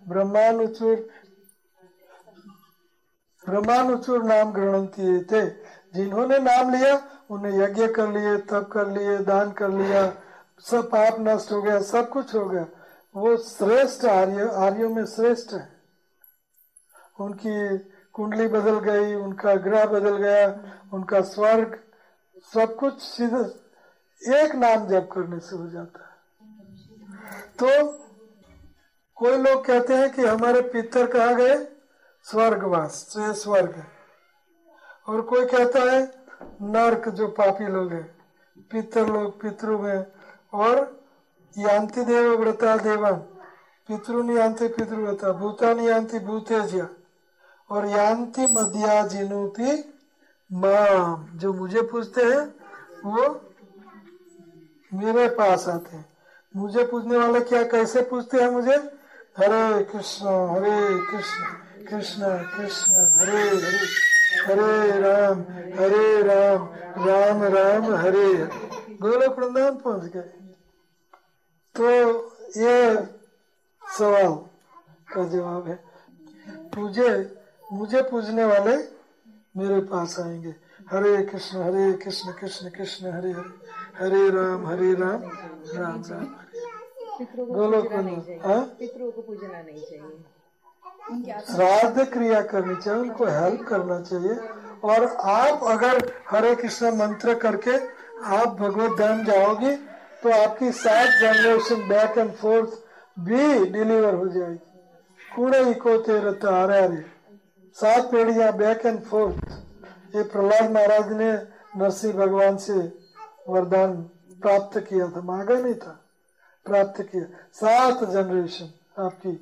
ब्रह्मानुचूर नाम गृणंती थे। जिन्होंने नाम लिया उन्हें यज्ञ कर लिए, तप कर लिए, दान कर लिया, सब पाप नष्ट हो गया, सब कुछ हो गया। वो श्रेष्ठ आर्यों में श्रेष्ठ है। उनकी कुंडली बदल गई, उनका ग्रह बदल गया, उनका स्वर्ग, सब कुछ सीधा एक नाम जप करने से हो जाता है। तो कोई लोग कहते हैं कि हमारे पितर कहाँ गए, स्वर्गवास, तो स्वर्ग है। और कोई कहता है नरक, जो पापी लोग हैं, पितर लोग पितृ में। और यान्ति देव व्रता देवन पितृ यान्ति पितृव्रता भूतानि यान्ति भूतेज्या और यान्ति मध्या जिनोपि माम। जो मुझे पूछते हैं वो मेरे पास आते हैं। मुझे पूछने वाले क्या कैसे पूछते हैं मुझे, हरे कृष्ण कृष्ण कृष्ण हरे हरे, हरे राम राम राम हरे हरे। गोलोक वृंदावन पहुंच गए। तो ये सवाल का जवाब है, मुझे पूजने वाले मेरे पास आएंगे। हरे कृष्ण कृष्ण कृष्ण हरे हरे, हरे राम राम राम हरे। गोलोक वृंदावन, पितरों को पूजना नहीं चाहिए, श्राद्ध क्रिया करनी चाहिए, उनको हेल्प करना चाहिए। और आप अगर हरे कृष्ण मंत्र करके आप भगवत धाम जाओगी तो आपकी 7 जनरेशन बैक एंड फोर्थ भी डिलीवर हो जाएगी। कूड़े को तेरे तारे, 7 पीढ़ियां बैक एंड फोर्थ। ये प्रहलाद महाराज ने नरसिंह भगवान से वरदान प्राप्त किया था, मांगा नहीं था, प्राप्त किया। 7 जनरेशन आपकी।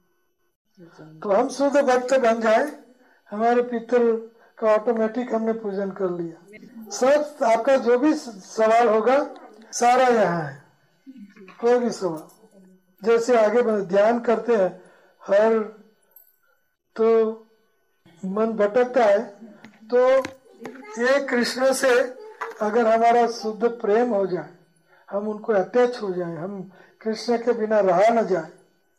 तो हम शुद्ध भक्त बन जाए, हमारे पितर का ऑटोमेटिक हमने पूजन कर लिया। सब आपका जो भी सवाल होगा सारा यहाँ है, कोई भी सवाल। जैसे आगे ध्यान करते हैं हर, तो मन भटकता है, तो ये कृष्ण से अगर हमारा शुद्ध प्रेम हो जाए, हम उनको अटैच हो जाए, हम कृष्ण के बिना रहा न जाए,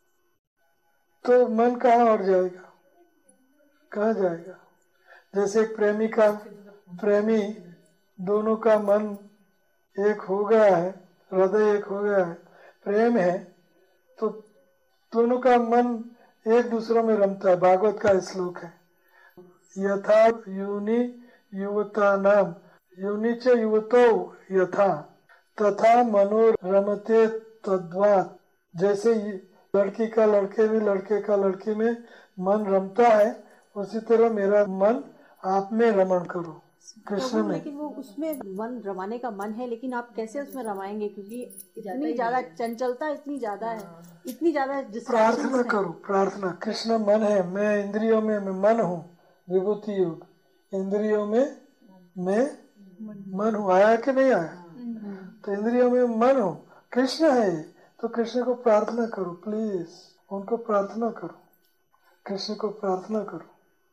तो मन कहाँ और जाएगा, कहाँ जाएगा। जैसे एक प्रेमी दोनों का मन एक हो गया है, हृदय एक हो गया है, प्रेम है, तो दोनों का मन एक दूसरे में रमता है। भागवत का श्लोक है, यथा यूनि युवता नाम यूनिच युवतो यथा तथा मनोरमते तद्वात। जैसे लड़की का लड़के में, लड़के का लड़की में मन रमता है, उसी तरह मेरा मन आप में रमण करो, कृष्ण में। लेकिन वो उसमें मन रमाने का मन है, लेकिन आप कैसे उसमें रमाएंगे, क्योंकि इतनी ज्यादा चंचलता, इतनी ज्यादा है, इतनी ज्यादा। प्रार्थना करो, प्रार्थना। कृष्ण मन है, मैं इंद्रियों में मैं मन हूँ, विभूति योग। इंद्रियों में मैं मन हूँ, आया कि नहीं आया, तो इंद्रियों में मन हूँ, कृष्ण है ये। तो कृष्ण को प्रार्थना करो, प्लीज उनको प्रार्थना करो, कृष्ण को प्रार्थना करो।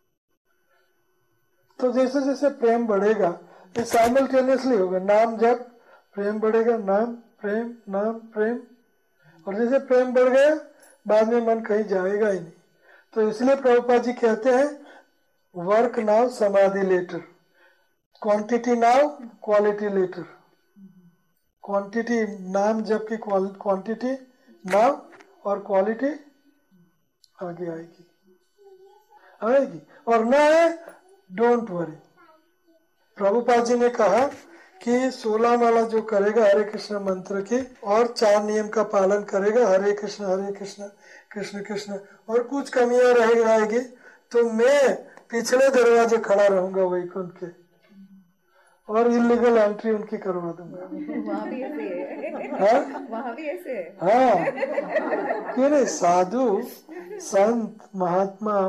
तो जैसे जैसे प्रेम बढ़ेगा, ये साइमल्टेनियसली होगा, नाम जब प्रेम बढ़ेगा, नाम प्रेम नाम प्रेम। और जैसे प्रेम बढ़ गया, बाद में मन कहीं जाएगा ही नहीं। तो इसलिए प्रभुपाद जी कहते हैं, work now samadhi later, quantity now quality later. Quantity नाम जब की क्वांटिटी नाउ, और क्वालिटी आगे आएगी। और ना है, डोंट वरी। प्रभुपाद जी ने कहा कि 16 माला जो करेगा हरे कृष्ण मंत्र की, और 4 नियम का पालन करेगा, हरे कृष्ण कृष्ण कृष्ण, और कुछ कमियां रहेगी तो मैं पिछले दरवाजे खड़ा रहूंगा वैकुंठ के, और इलीगल एंट्री उनकी करवा दूंगा। वहाँ भी ऐसे है, हाँ? वहाँ भी ऐसे है। हाँ, क्यों नहीं। साधु संत महात्मा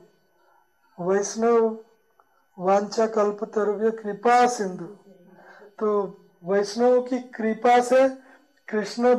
वैष्णव वांछा कल्पतरुभ्य कृपा सिंधु, तो वैष्णव की कृपा से कृष्ण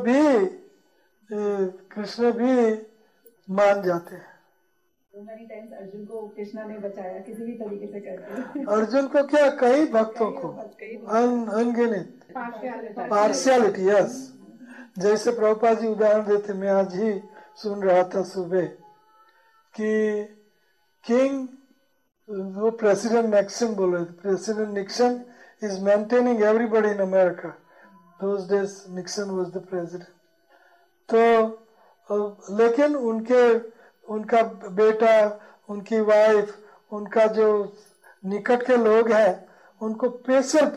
भी मान जाते हैं। तो many times अर्जुन को कृष्णा ने बचाया किसी भी तरीके से करके। अर्जुन को क्या, कई भक्तों को, अनगिनत पार्शियलिटी, यस। जैसे प्रभुपाद जी उदाहरण देते, मैं आज ही सुन रहा था सुबह कि किंग, वो प्रेसिडेंट निक्सन बोल रहे थे, president Nixon is maintaining everybody in America, those days Nixon was the president. तो लेकिन उनका बेटा, उनकी वाइफ, उनका जो निकट के लोग हैं, उनको स्पेशल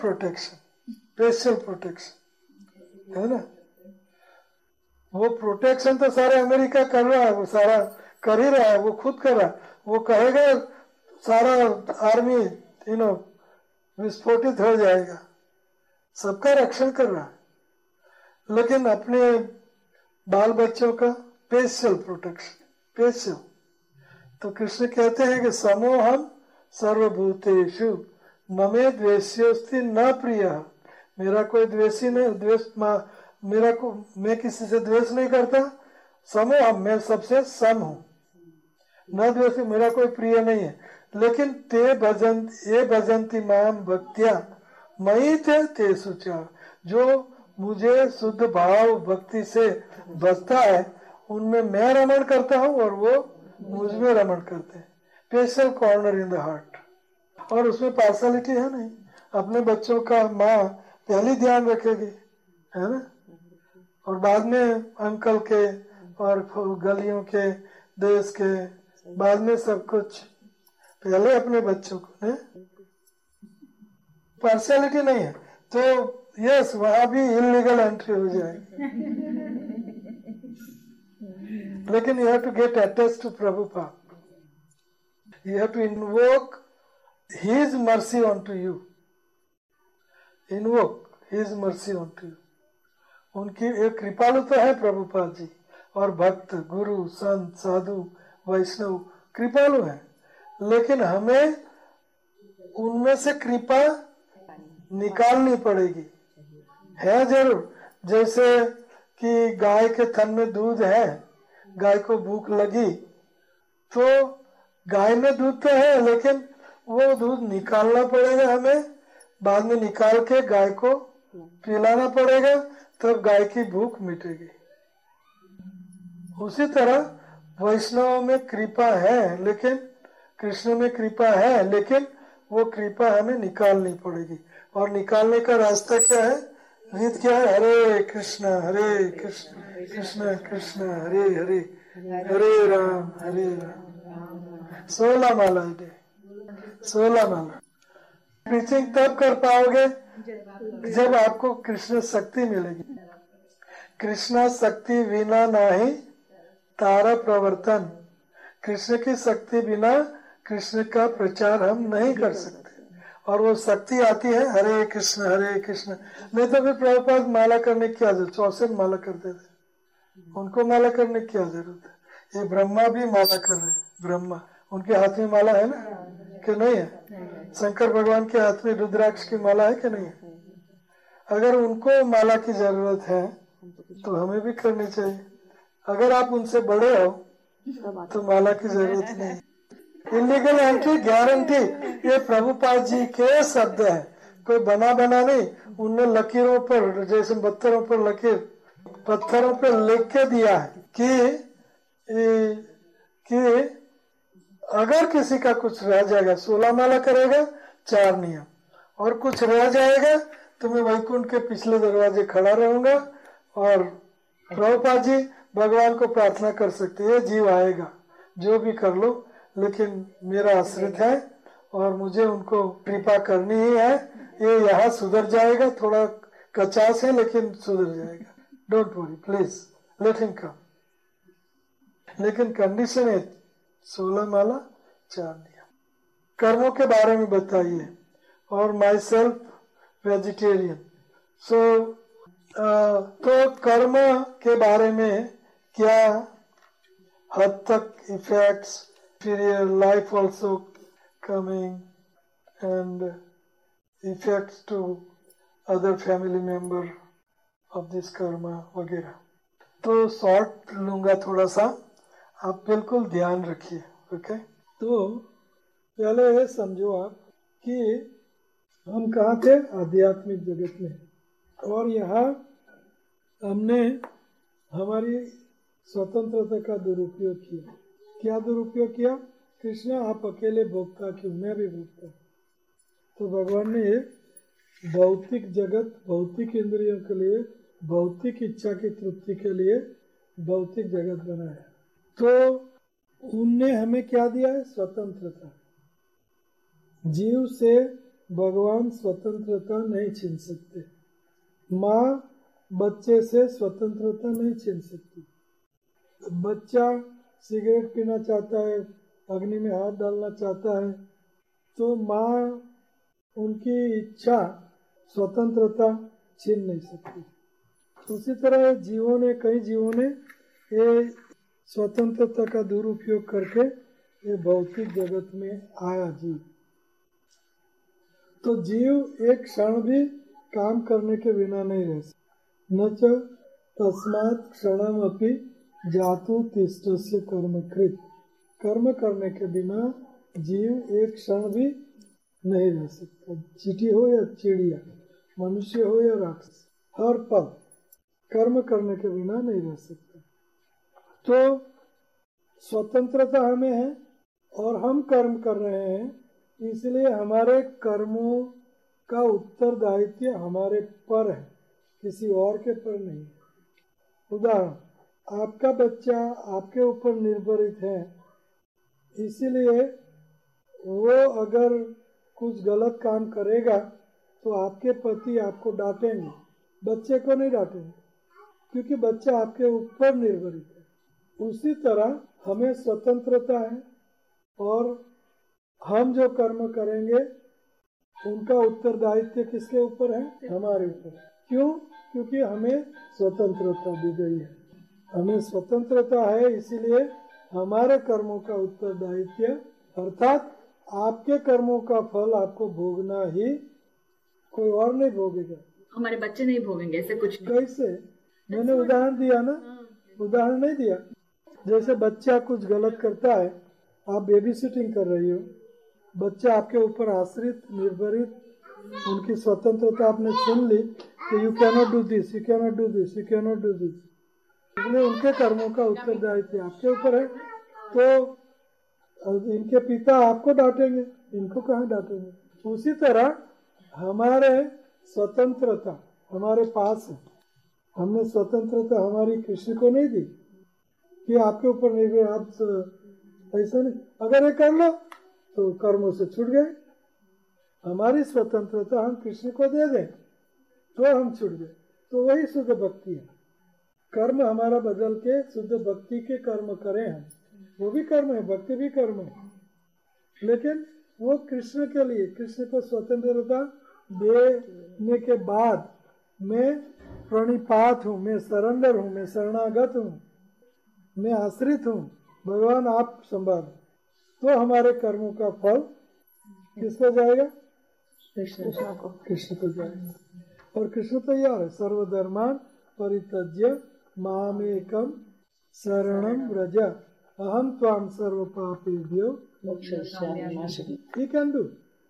प्रोटेक्शन है ना। वो प्रोटेक्शन तो सारा अमेरिका कर रहा है, वो सारा कर ही रहा है, वो खुद कर रहा है। वो कहेगा सारा आर्मी विस्फोटित हो जाएगा, सबका रक्षण कर रहा है। लेकिन अपने बाल बच्चों का स्पेशल प्रोटेक्शन, स्पेशल। तो कृष्ण कहते हैं कि समोहम सर्वभूतेषु ममे द्वेष्योस्ति न प्रिय। मेरा कोई द्वेषी नहीं, मैं किसी से द्वेष नहीं करता। समोहम, मैं सबसे सम हूँ। न द्वेषी, मेरा कोई प्रिय नहीं है। लेकिन ये भजंती माम भक्त्या मयि ते सुचा, जो मुझे शुद्ध भाव भक्ति से बसता है, उनमें मैं रमण करता हूँ और वो मुझ में रमण करते हैं। Special corner in the heart. और उसमें पार्शलिटी है नहीं। अपने बच्चों का माँ पहले ध्यान रखेगी, है ना, और बाद में अंकल के और गलियों के, देश के, बाद में सब कुछ, पहले अपने बच्चों को। पार्शियलिटी नहीं है तो यस, वहां भी इलीगल एंट्री हो जाएगी। लेकिन you have to get attached to Prabhupada, you have to invoke his mercy on to you, invoke his mercy on to you. उनकी एक कृपालु तो है प्रभुपाद जी, और भक्त, गुरु, संत, साधु, वैष्णव कृपालु है, लेकिन हमें उनमें से कृपा निकालनी पड़ेगी। है जरूर, जैसे कि गाय के थन में दूध है, गाय को भूख लगी तो गाय में दूध तो है, लेकिन वो दूध निकालना पड़ेगा हमें, बाद में निकाल के गाय को पिलाना पड़ेगा, तब गाय की भूख मिटेगी। उसी तरह वैष्णव में कृपा है, लेकिन कृष्ण में कृपा है, लेकिन वो कृपा हमें निकालनी पड़ेगी। और निकालने का रास्ता क्या है, रीत क्या है? हरे कृष्ण कृष्ण कृष्ण हरे हरे, हरे राम। 16 माला डे, 16 माला। प्रीचिंग तब कर पाओगे जब आपको कृष्ण शक्ति मिलेगी। कृष्ण शक्ति बिना नाही तारा प्रवर्तन। कृष्ण की शक्ति बिना कृष्ण का प्रचार हम नहीं कर सकते। और वो शक्ति आती है हरे कृष्ण नहीं तो फिर प्रभुपाद माला करने की क्या जरूरत, 64 माला करते थे, उनको माला करने की क्या जरूरत है। ये ब्रह्मा भी माला कर रहे हैं, ब्रह्मा, उनके हाथ में माला है ना, कि नहीं है? शंकर भगवान के हाथ में रुद्राक्ष की माला है कि नहीं है? अगर उनको माला की जरूरत है तो हमें भी करनी चाहिए। अगर आप उनसे बड़े हो तो माला की जरूरत नहीं। इलीगल एंट्री गारंटी, ये प्रभुपाद जी के शब्द है, कोई बना नहीं। उनने लकीरों पर, जैसे पत्थरों पर लकीर, पत्थरों पर लिख के दिया है कि अगर किसी का कुछ रह जाएगा, 16 माला करेगा, 4 नियम, और कुछ रह जाएगा तो मैं वैकुंठ के पिछले दरवाजे खड़ा रहूंगा और प्रभुपाद जी भगवान को प्रार्थना कर सकते, ये जीव आएगा, जो भी कर लो, लेकिन मेरा आश्रित है और मुझे उनको कृपा करनी ही है। ये यहाँ सुधर जाएगा, थोड़ा कचास है लेकिन सुधर जाएगा। Don't worry, please let him come. लेकिन कंडीशन है 16 माला 4 नियम। कर्मों के बारे में बताइए। और माई सेल्फ वेजिटेरियन, तो कर्म के बारे में क्या हद तक इफेक्ट्स, फिर ये life also coming and effects to other family member of this karma वगैरह। तो शॉर्ट लूंगा थोड़ा सा, आप बिल्कुल ध्यान रखिए। ओके, तो पहले ये समझो आप कि हम कहाँ थे, आध्यात्मिक जगत में, और यहाँ हमने हमारी स्वतंत्रता का दुरुपयोग किया। क्या दुरुपयोग किया? कृष्णा आप अकेले भोगता क्यों, मैं भी भोगता। तो भगवान ने भौतिक जगत, भौतिक इंद्रियों के लिए, भौतिक इच्छा की तृप्ति के लिए भौतिक जगत बनाया। तो उनने हमें क्या दिया है? स्वतंत्रता। जीव से भगवान स्वतंत्रता नहीं छीन सकते। माँ बच्चे से स्वतंत्रता नहीं छीन सकती। बच्चा सिगरेट पीना चाहता है, अग्नि में हाथ डालना चाहता है, तो माँ उनकी इच्छा, स्वतंत्रता छीन नहीं सकती। उसी तरह जीवों ने, कई जीवों ने ये स्वतंत्रता का दुरुपयोग करके ये भौतिक जगत में आया जीव। तो जीव एक क्षण भी काम करने के बिना नहीं रह सकता। न च तस्मात् क्षणम अपि जातु तिष्ठस्य कर्मकृत। कर्म करने के बिना जीव एक क्षण भी नहीं रह सकता। चींटी हो या चिड़िया, मनुष्य हो या राक्षस, हर पल कर्म करने के बिना नहीं रह सकता। तो स्वतंत्रता हमें है और हम कर्म कर रहे हैं, इसलिए हमारे कर्मों का उत्तरदायित्व हमारे पर है, किसी और के पर नहीं। उदाहरण, आपका बच्चा आपके ऊपर निर्भरित है, इसीलिए वो अगर कुछ गलत काम करेगा तो आपके पति आपको डांटेंगे, बच्चे को नहीं डांटेंगे, क्योंकि बच्चा आपके ऊपर निर्भरित है। उसी तरह हमें स्वतंत्रता है और हम जो कर्म करेंगे उनका उत्तरदायित्व किसके ऊपर है? हमारे ऊपर। क्यों? क्योंकि हमें स्वतंत्रता दी गई है। हमें स्वतंत्रता है, इसीलिए हमारे कर्मों का उत्तरदायित्व, अर्थात आपके कर्मों का फल आपको भोगना ही, कोई और नहीं भोगेगा। हमारे बच्चे नहीं भोगेंगे, ऐसे कुछ नहीं। कैसे? मैंने उदाहरण दिया ना, उदाहरण नहीं दिया। जैसे बच्चा कुछ गलत करता है, आप बेबी सिटिंग कर रही हो, बच्चा आपके ऊपर आश्रित, निर्भरित, उनकी स्वतंत्रता आपने छीन ली कि you cannot do this, you cannot do this, you cannot do this, इसलिए उनके कर्मों का उत्तरदायित्व आपके ऊपर है। तो इनके पिता आपको डांटेंगे, इनको कहाँ डांटेंगे। उसी तरह हमारे स्वतंत्रता हमारे पास है। हमने स्वतंत्रता हमारी कृष्ण को नहीं दी कि आपके ऊपर नहीं गए, आप ऐसा नहीं, अगर ये कर लो तो कर्मों से छूट गए। हमारी स्वतंत्रता हम कृष्ण को दे दें तो हम छूट गए। तो वही शुद्ध भक्ति है। कर्म हमारा बदल के शुद्ध भक्ति के कर्म करें हम, वो भी कर्म है, भक्ति भी कर्म है, लेकिन वो कृष्ण के लिए। कृष्ण को स्वतंत्रता देने के बाद मैं प्रणिपात हूँ, मैं सरेंडर हूँ, मैं शरणागत हूँ, मैं आश्रित हूँ, भगवान आप संभाल, तो हमारे कर्मों का फल किसको जाएगा? कृष्ण को जाएगा। और कृष्ण तैयार है, सर्वधर्मान परित्यज्य मामेकम शरणम व्रज अहम त्वाम सर्व पापेभ्यो मोक्षयिष्यामि। He can do.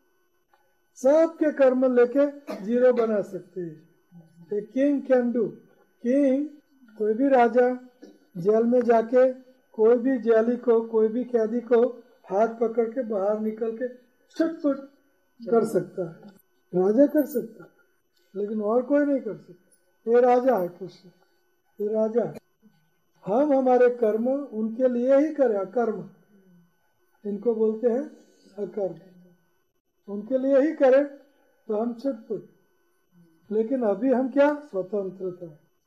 सबके कर्म लेके जीरो बना सकते हैं। King can do. किंग, कोई भी राजा जेल में जाके कोई भी जेली को, कोई भी कैदी को हाथ पकड़ के बाहर निकल के छटपट कर सकता है, राजा कर सकता है, लेकिन और कोई नहीं कर सकता। ये राजा है कृष्ण, ये राजा है। हम हमारे कर्म उनके लिए ही करें, अकर्म इनको बोलते हैं, अकर्म, उनके लिए ही करें तो हम छटपट। लेकिन अभी हम क्या? स्वतंत्रता।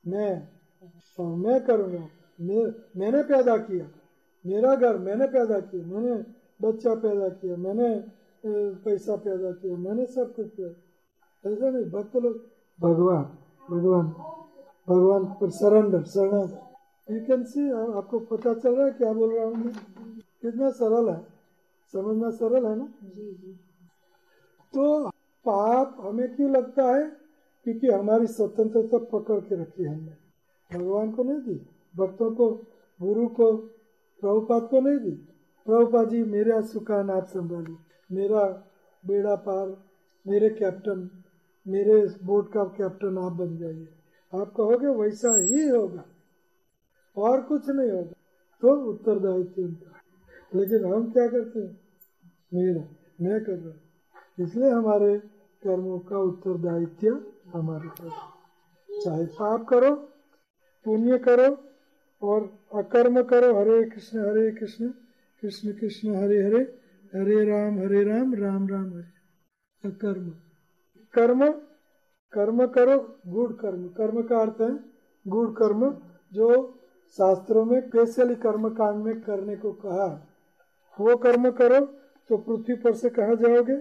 मैं करूँगा, मैंने पैदा किया, मेरा घर मैंने पैदा किया, मैंने बच्चा पैदा किया, मैंने पैसा पैदा किया, मैंने सब कुछ किया। ऐसा नहीं। भक्त लोग भगवान भगवान भगवान पर सरेंडर, शरणागत। यू कैन सी, आपको पता चल रहा है क्या बोल रहा हूँ मैं? कितना सरल है, समझना सरल है ना। तो पाप हमें क्यों लगता है? क्योंकि हमारी स्वतंत्रता पकड़ के रखी हमने, भगवान को नहीं दी, भक्तों को, गुरु को, प्रभुपाद को नहीं दी। प्रभुपाद जी मेरा सुकान आप संभालिए, मेरा बेड़ा पार, मेरे कैप्टन, मेरे बोट का कैप्टन आप बन जाइए। आप कहोगे वैसा ही होगा और कुछ नहीं होगा, तो उत्तरदायित्व उनका। लेकिन हम क्या करते हैं, मेरा, मैं कर रहा हूँ, इसलिए हमारे कर्मों का उत्तरदायित्व हमारे पास। चाहे पाप करो, पुण्य करो और अकर्म करो। हरे कृष्ण कृष्ण कृष्ण हरे हरे, हरे राम राम राम हरे। अकर्म कर्म, कर्म करो गुड कर्म। कर्म का अर्थ है गुड कर्म, जो शास्त्रों में स्पेशली कर्म कांड में करने को कहा, वो कर्म करो तो पृथ्वी पर से कहाँ जाओगे?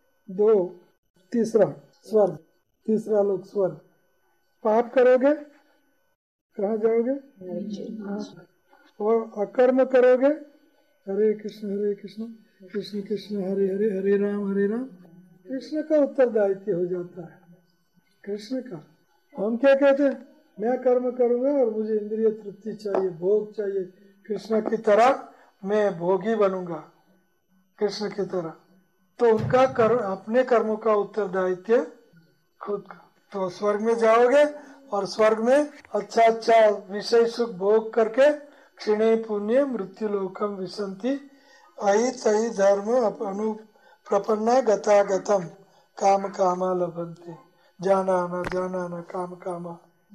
तीसरा स्वर्ग, तीसरा लोक स्वर्ग। पाप करोगे कहाँ जाओगे? और अकर्म करोगे, हरे कृष्ण कृष्ण कृष्ण हरे हरे, हरे राम कृष्ण का उत्तरदायित्व हो जाता है, कृष्ण का। हम क्या कहते हैं, मैं कर्म करूंगा और मुझे इंद्रिय तृप्ति चाहिए, भोग चाहिए, कृष्ण की तरह मैं भोगी बनूंगा, कृष्ण की तरह। तो उनका अपने कर्मों का उत्तरदायित्व खुद का। तो स्वर्ग में जाओगे और स्वर्ग में अच्छा विषय सुख भोग करके क्षीणे पुण्य मृत्यु लोकम विसंति अयि तयि धर्म अनु प्रपन्ना गता गतम काम कामा लभन्ते। जाना न काम कामा।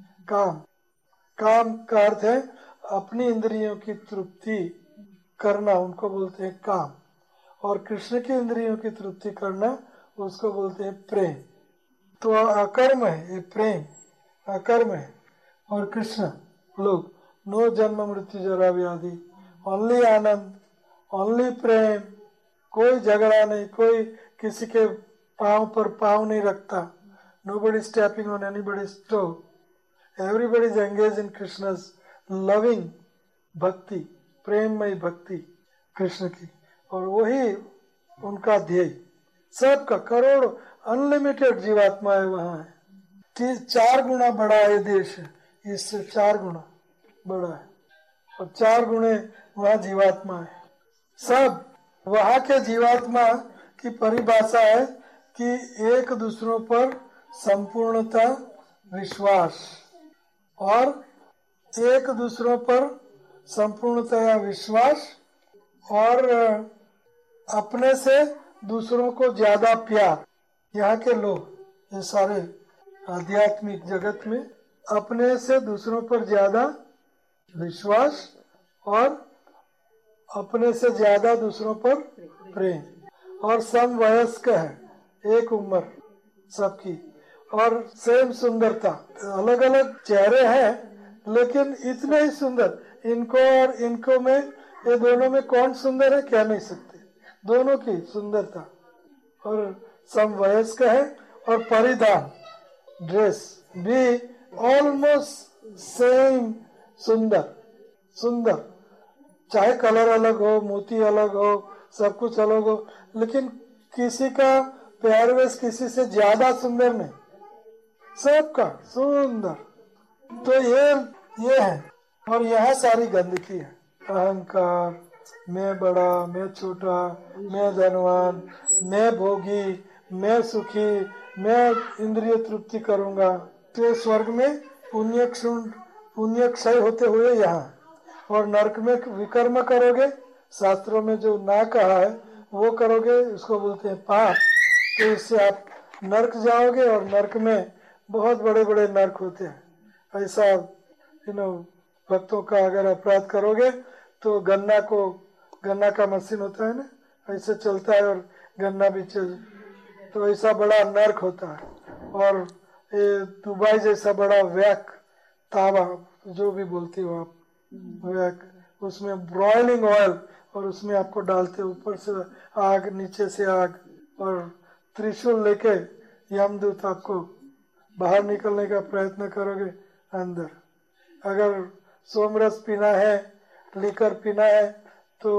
काम का अर्थ है अपनी इंद्रियों की तृप्ति करना, उनको बोलते हैं काम। और कृष्ण की इंद्रियों की तृप्ति करना, उसको बोलते हैं प्रेम। तो अकर्म है ये प्रेम, अकर्म है। और कृष्ण लोग नो जन्म मृत्यु जरा व्याधि, ओनली आनंद, ओनली प्रेम, कोई झगड़ा नहीं, कोई किसी के पांव पर पांव नहीं रखता, nobody stepping on anybody's toe, everybody is engaged in Krishna's loving भक्ति, प्रेममय भक्ति कृष्ण की। और वही उनका ध्येय। सबका करोड़ अनलिमिटेड जीवात्मा है वहाँ है। 4 गुना बड़ा है देश, इससे 4 गुना बड़ा है और 4 गुणे वहाँ जीवात्मा है। सब वहाँ के जीवात्मा की परिभाषा है कि एक दूसरों पर संपूर्णता विश्वास, और एक दूसरों पर संपूर्णतया विश्वास और अपने से दूसरों को ज्यादा प्यार। यहाँ के लोग ये सारे आध्यात्मिक जगत में अपने से दूसरों पर ज्यादा विश्वास और अपने से ज्यादा दूसरों पर प्रेम, और समवयस्क है, एक उम्र सबकी, और सेम सुंदरता। अलग अलग चेहरे हैं लेकिन इतने ही सुंदर। इनको और इनको में, ये दोनों में कौन सुंदर है कह नहीं सकते, दोनों की सुंदरता। और समवयस्क है और परिधान ड्रेस भी ऑलमोस्ट सेम सुंदर, चाहे कलर अलग हो, मोती अलग हो, सब कुछ अलग हो, लेकिन किसी का पहरवेश किसी से ज्यादा सुंदर नहीं, सबका सुंदर। तो ये है। और यहाँ सारी गंदगी है, अहंकार, मैं बड़ा, मैं छोटा, मैं धनवान, मैं भोगी, मैं सुखी, मैं इंद्रिय तृप्ति करूंगा। तो स्वर्ग में पुण्य क्षय होते हुए यहाँ, और नरक में विकर्म करोगे, शास्त्रों में जो ना कहा है वो करोगे, उसको बोलते हैं पाप। तो इससे आप नरक जाओगे, और नरक में बहुत बड़े बड़े नरक होते हैं। ऐसा भक्तों का अगर अपराध करोगे तो गन्ना का मशीन होता है ना, ऐसे चलता है और गन्ना भी तो ऐसा बड़ा नरक होता है। और ये दुबई जैसा बड़ा वैक तावा, जो भी बोलती हो आप, वैक, उसमें ब्रॉयलिंग ऑयल, और उसमें आपको डालते, ऊपर से आग, नीचे से आग, और त्रिशूल लेके यमदूत आपको बाहर निकलने का प्रयत्न करोगे अंदर। अगर सोमरस पीना है, लीकर पीना है, तो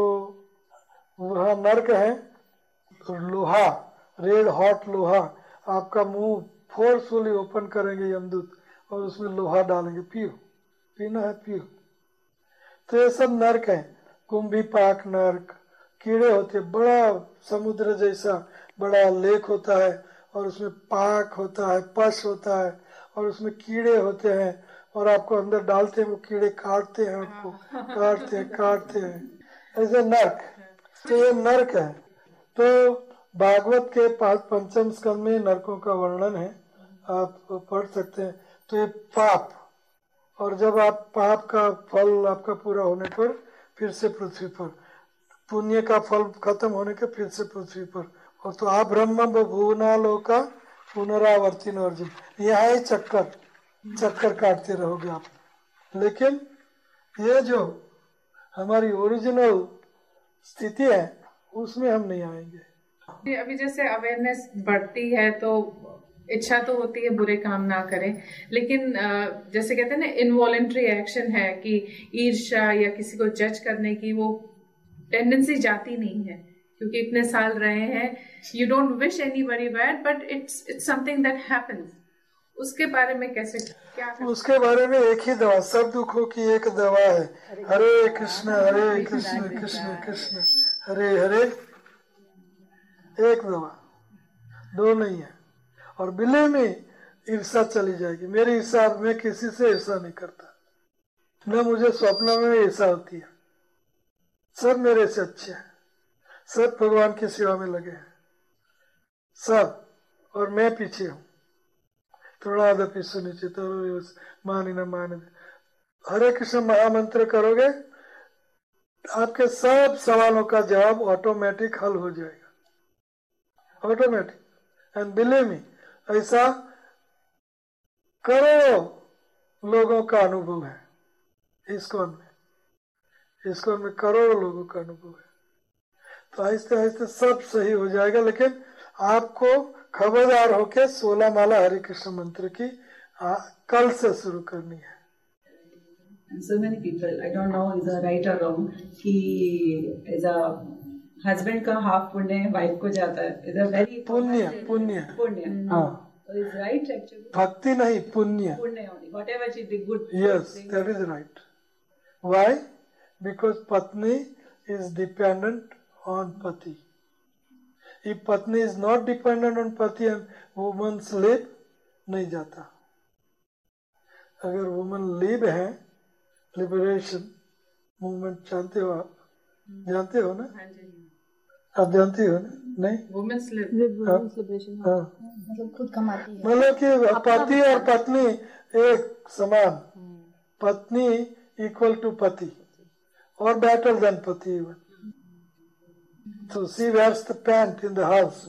वहाँ नर्क है, तो लोहा, रेड हॉट लोहा आपका मुंह फोर्सफुली ओपन करेंगे यमदूत और उसमें लोहा डालेंगे, पियो, पीना है पियो। तो ये सब नर्क है। कुंभी पाक नर्क, कीड़े होते, बड़ा समुद्र जैसा बड़ा लेक होता है और उसमें पाक होता है, पश होता है और उसमें कीड़े होते हैं और आपको अंदर डालते हैं, वो कीड़े काटते हैं, आपको काटते हैं ऐसे नर्क। तो ये नर्क है। तो भागवत के पंचम स्कंद में नरकों का वर्णन है, आप पढ़ सकते हैं। तो ये पाप, और जब आप पाप का फल आपका पूरा होने पर फिर से पृथ्वी पर, पुण्य का फल खत्म होने के फिर से पृथ्वी पर, और तो आप ब्रह्म भुवना लोका पुनरावर्तिन अर्जुन, यहाँ ही चक्कर काटते रहोगे आप। लेकिन ये जो हमारी ओरिजिनल स्थिति है उसमें हम नहीं आएंगे। अभी जैसे अवेयरनेस बढ़ती है तो इच्छा तो होती है बुरे काम ना करें, लेकिन जैसे कहते हैं ना इनवॉलेंट्री एक्शन है कि ईर्ष्या या किसी को जज करने की वो टेंडेंसी जाती नहीं है, क्योंकि इतने साल रहे हैं। You don't wish anybody bad but it's something that happens. उसके बारे में कैसे क्या करते? उसके बारे में एक ही दवा, सब दुखों की एक दवा है, हरे कृष्ण कृष्ण कृष्ण हरे हरे, एक दवा, दो नहीं है। और बिल्ली में ईर्षा चली जाएगी। मेरी ईर्षा, मैं किसी से ईर्षा नहीं करता, न मुझे स्वप्न में ईर्षा होती है। सब मेरे से अच्छे हैं, सब भगवान की सेवा में लगे हैं सब, और मैं पीछे हूँ। थोड़ादपि सुनिश्चित मानी न माने। हरे कृष्ण महामंत्र करोगे, आपके सब सवालों का जवाब ऑटोमेटिक हल हो जाएगा, ऑटोमेटिक। एंड बिलीव मी, ऐसा करोड़ों लोगों का अनुभव है। इस्कॉन में करोड़ों लोगों का अनुभव है। तो आहिस्ते आहिस्ते सब सही हो जाएगा, लेकिन आपको खबरदार होके 16 माला हरे कृष्ण मंत्र की कल से शुरू करनी है। And so many people, I don't know is a right or wrong, कि as a husband का half पुण्य वाइफ को जाता है, is a very पुण्य हाँ, is right actually, भक्ति नहीं, पुण्य only whatever she did good. Yes, that is right. Why? Because patni is dependent on pati. If patni is not dependent on pati and woman slave, नहीं जाता। अगर woman live है, liberation movement जानते हो आप? जानते हो ना? आप जानती हो ना? नहीं, वुमेन्स लिबरेशन, मतलब खुद कमाती है, मतलब कि पति और पत्नी एक समान, पत्नी इक्वल टू पति और बेटर देन पति even. So she wears the pant in the house.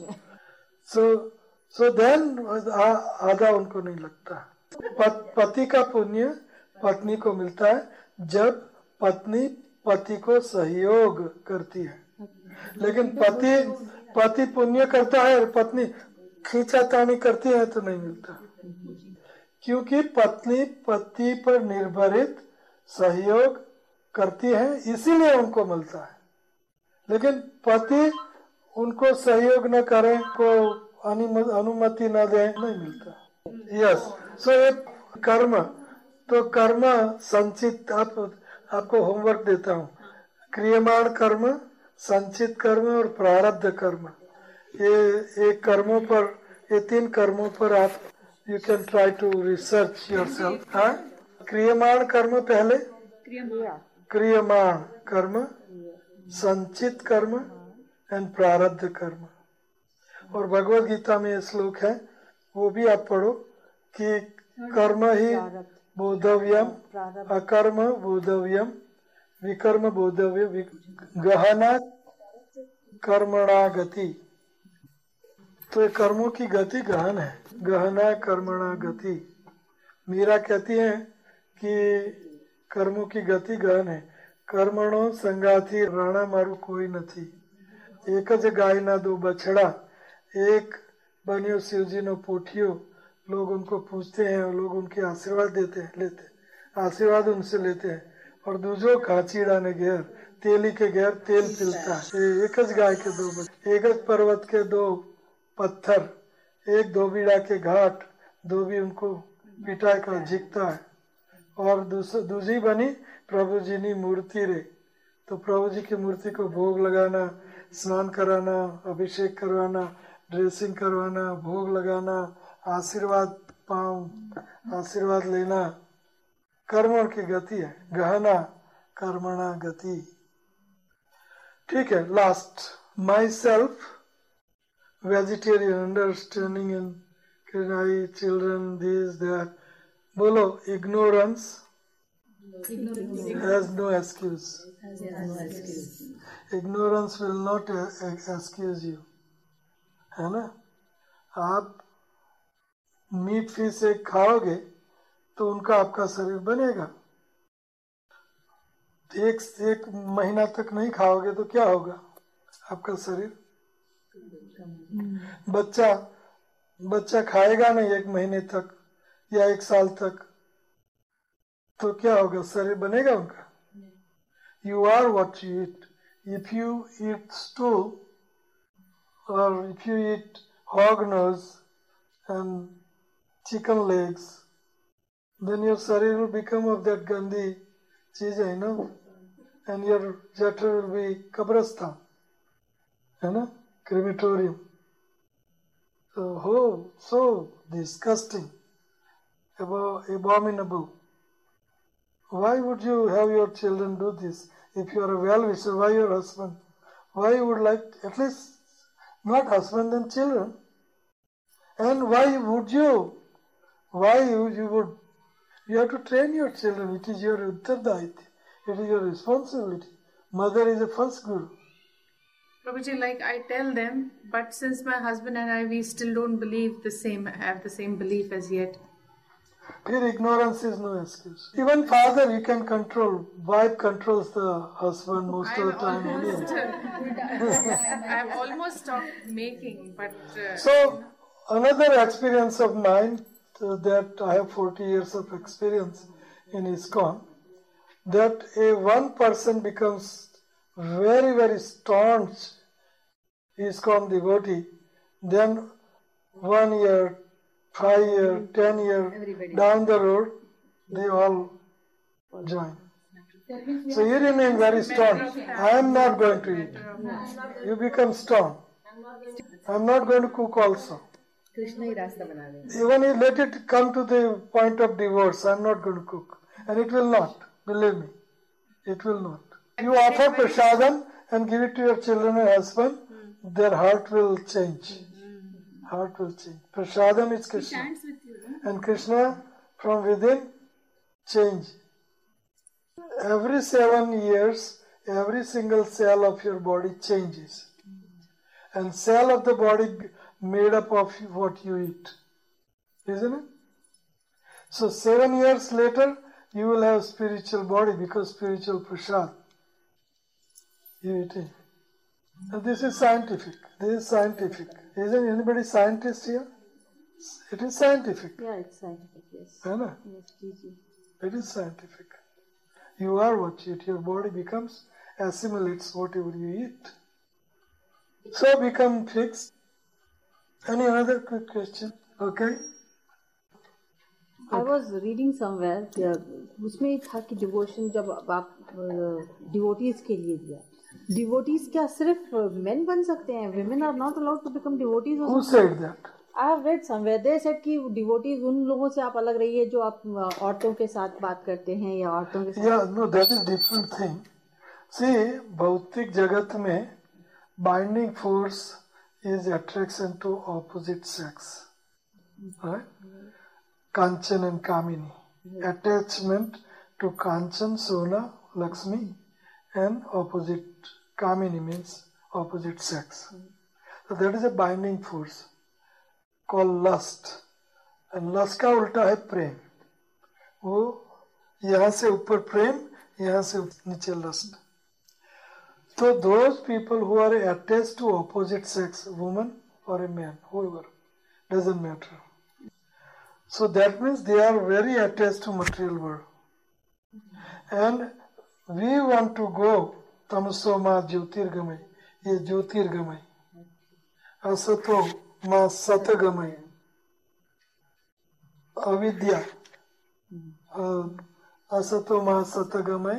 So then आधा उनको नहीं लगता। पति का पुण्य पत्नी को मिलता है जब पत्नी पति को सहयोग करती है। लेकिन पति पुण्य करता है और पत्नी खींचातानी करती है तो नहीं मिलता, क्योंकि पत्नी पति पर निर्भरित सहयोग करती है, इसीलिए उनको मिलता है। लेकिन पति उनको सहयोग न करे, को अनुमति न दे, नहीं मिलता। यस, सो एक कर्म, तो कर्म संचित, आपको होमवर्क देता हूँ। क्रियमाण कर्म, संचित कर्म और प्रारब्ध कर्म, ये कर्मों पर, ये 3 कर्मों पर आप you can try to research yourself. हाँ, क्रियमाण कर्म पहले, क्रियमाण कर्म, संचित कर्म एंड प्रारब्ध कर्म। और भगवद गीता में ये श्लोक है, वो भी आप पढ़ो कि कर्म ही बोधव्यम, अकर्म बोधव्यम, विकर्म बोधव्य, गहना कर्मणा गति। तो ये कर्मों की गति गहन है, गहना कर्मणा गति। मीरा कहती है कि कर्मों की गति गहन है। कर्मणों संगाथी राणा मारू कोई नहीं, एक ज गाय ना दो बछड़ा, एक बनियो शिवजी नो पोठियो। लोग उनको पूछते हैं और लोग उनके आशीर्वाद देते हैं, आशीर्वाद उनसे लेते हैं। और दूसरों काचीड़ा ने घेर, तेली के घेर तेल पिलता है। एक गाय के 2 बच्चे, एक पर्वत के 2 पत्थर, एक धोबीड़ा के घाट, धोबी उनको पिटाई कर झिकता है। और दूसरी बनी प्रभु जी की मूर्ति रे, तो प्रभु जी की मूर्ति को भोग लगाना, स्नान कराना, अभिषेक करवाना, ड्रेसिंग करवाना, भोग लगाना, आशीर्वाद लेना, कर्मों की गति है, गहना कर्मणा गति। ठीक है, last, myself vegetarian, understanding in क्रिनाई चिल्ड्रन दिस दैट। बोलो, ignorance has no excuse. Ignorance will not excuse you, है ना? आप मीट फिश एक खाओगे तो उनका आपका शरीर बनेगा। एक महीना तक नहीं खाओगे तो क्या होगा आपका शरीर? बच्चा खाएगा नहीं एक महीने तक या एक साल तक, तो क्या होगा? शरीर बनेगा उनका? You are what you eat. If you eat stool or if you eat hog nose and chicken legs, then your sharir will become of that gandhi cheez, you know, and your jatra will be kabristan, you know, crematorium. So disgusting, abominable. Why would you have your children do this? If you are a well-wisher, why your husband? Why you would like, at least not husband and children? And why would you? Why you would? You have to train your children. It is your uttardayitva. It is your responsibility. Mother is the first guru. Prabhuji, like I tell them, but since my husband and I, we still don't believe the same, have the same belief as yet. Here ignorance is no excuse. Even father you can control. Wife controls the husband most of the time. I've almost stopped making, but... So, another experience of mine, that I have 40 years of experience in ISKCON, that one person becomes very, very staunch ISKCON devotee, then 1 year, 5 years, 10 years down the road, they all join. So you remain very strong. I am not going to eat. You become strong. I am not going to cook also. Even if let it come to the point of divorce, I am not going to cook. And it will not. Believe me. It will not. You offer prasadam and give it to your children and husband, their heart will change. Heart will change. Prasadam is Krishna. And Krishna from within change. Every 7 years, every single cell of your body changes. And cell of the body made up of what you eat. Isn't it? So 7 years later, you will have spiritual body because spiritual prasad. You eat it. And this is scientific. This is scientific. Isn't anybody scientist here? It is scientific. Yeah, it's scientific, yes. Yes, Gigi. It is scientific. You are what you eat. Your body becomes, assimilates whatever you eat. So become fixed. Any other quick question? Okay. I was reading somewhere, उसमें था कि devotion जब आप devotees के लिए दिया, devotees क्या सिर्फ men बन सकते हैं? Women are not allowed to become devotees. Who said that? I have read somewhere. They said कि devotees उन लोगों से आप अलग रहिए जो आप औरतों के साथ बात करते हैं या औरतों के साथ. Yeah, no, that is different thing. See, भौतिक जगत में binding force is attraction to opposite sex, right? Kanchan and Kamini. Attachment to Kanchan, Sona, Lakshmi, and opposite. Kamini means opposite sex. So that is a binding force called lust. And lust का उल्टा है प्रेम. वो यहाँ से ऊपर प्रेम, यहाँ से नीचे lust. So those people who are attached to opposite sex, woman or a man, whoever, doesn't matter. So that means they are very attached to material world. And we want to go Tamaso ma Jyotirgamay, ye Jyotirgamay. Asato ma Satagamay. अविद्या, असतो मा सतगमय,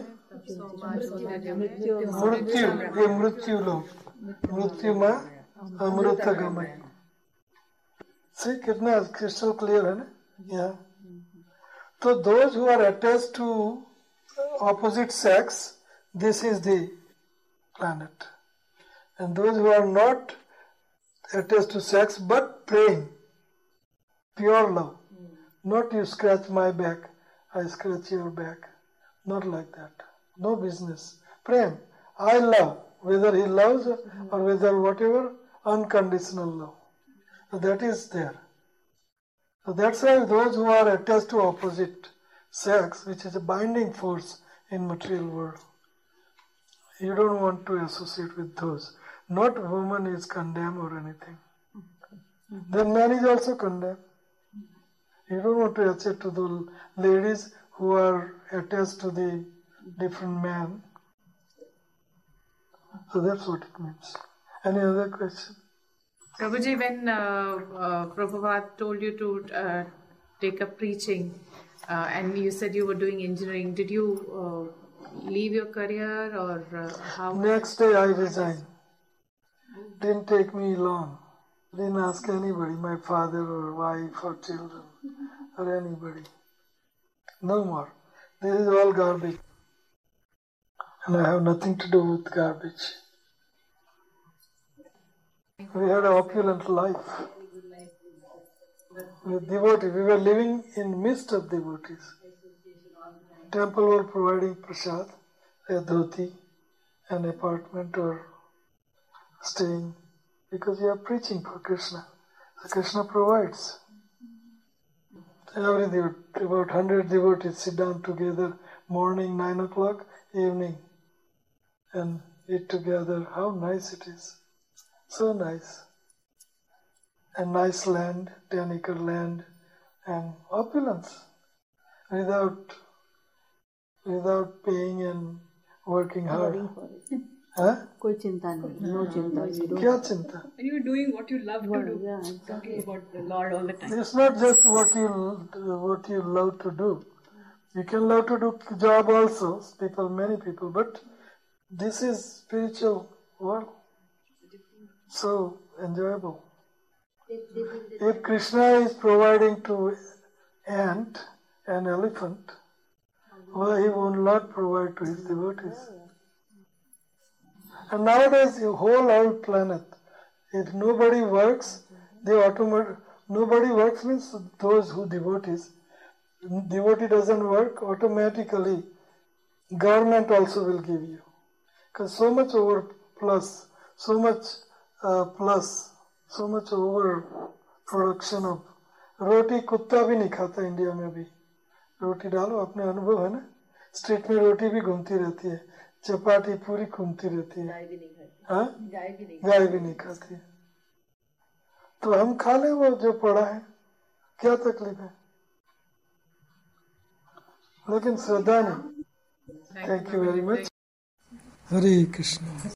मृत्यु, ये मृत्यु लोग, मृत्यु मा अमृतगमय। से कितना क्रिस्टल क्लियर है ना यहाँ। तो those who are attached to opposite sex, this is the planet, and those who are not attached to sex but praying, pure love, not you scratch my back, I scratch your back, not like that, no business, prem, I love, whether he loves or whether whatever, unconditional love, so that is there. So that's why those who are attached to opposite sex, which is a binding force in material world, you don't want to associate with those. Not woman is condemned or anything. Then man is also condemned. You don't want to attach to the ladies who are attached to the different man. So that's what it means. Any other question? Prabhuji, when Prabhupada told you to take up preaching, and you said you were doing engineering, did you leave your career or how? Next day I resigned. Didn't take me long. Didn't ask anybody, my father or wife or children or anybody. No more. This is all garbage. And I have nothing to do with garbage. We had an opulent life with devotees. We were living in midst of devotees. Temple were providing prasad, a dhoti, an apartment or staying, because we are preaching for Krishna. So Krishna provides. Every devotee, about 100 devotees sit down together, morning 9 o'clock, evening, and eat together. How nice it is. So nice. And nice land, 10-acre land, and opulence. Without paying and working hard. Huh? कोई चिंता नहीं, no चिंता. क्या चिंता? And you were doing what you love to do. Yeah, Talking about the Lord all the time. It's not just what you love to do. You can love to do job also, many people, but this is spiritual world. So enjoyable. If Krishna is providing to ant and elephant, why he will not provide to his devotees? And nowadays, the whole old planet, if nobody works, nobody works means those who devotees. Devotee doesn't work, automatically government also will give you. Because so much overplus, so much over production of रोटी कुत्ता भी नहीं खाता India में भी. रोटी डालो, अपने अनुभव है ना, स्ट्रीट में रोटी भी घूमती रहती है, चपाटी पूरी घूमती रहती है. हाँ, गाय भी नहीं खाती है. तो हम खा ले वो जो पड़ा है, क्या तकलीफ है? लेकिन श्रद्धा नहीं. Thank you very much. Hare Krishna.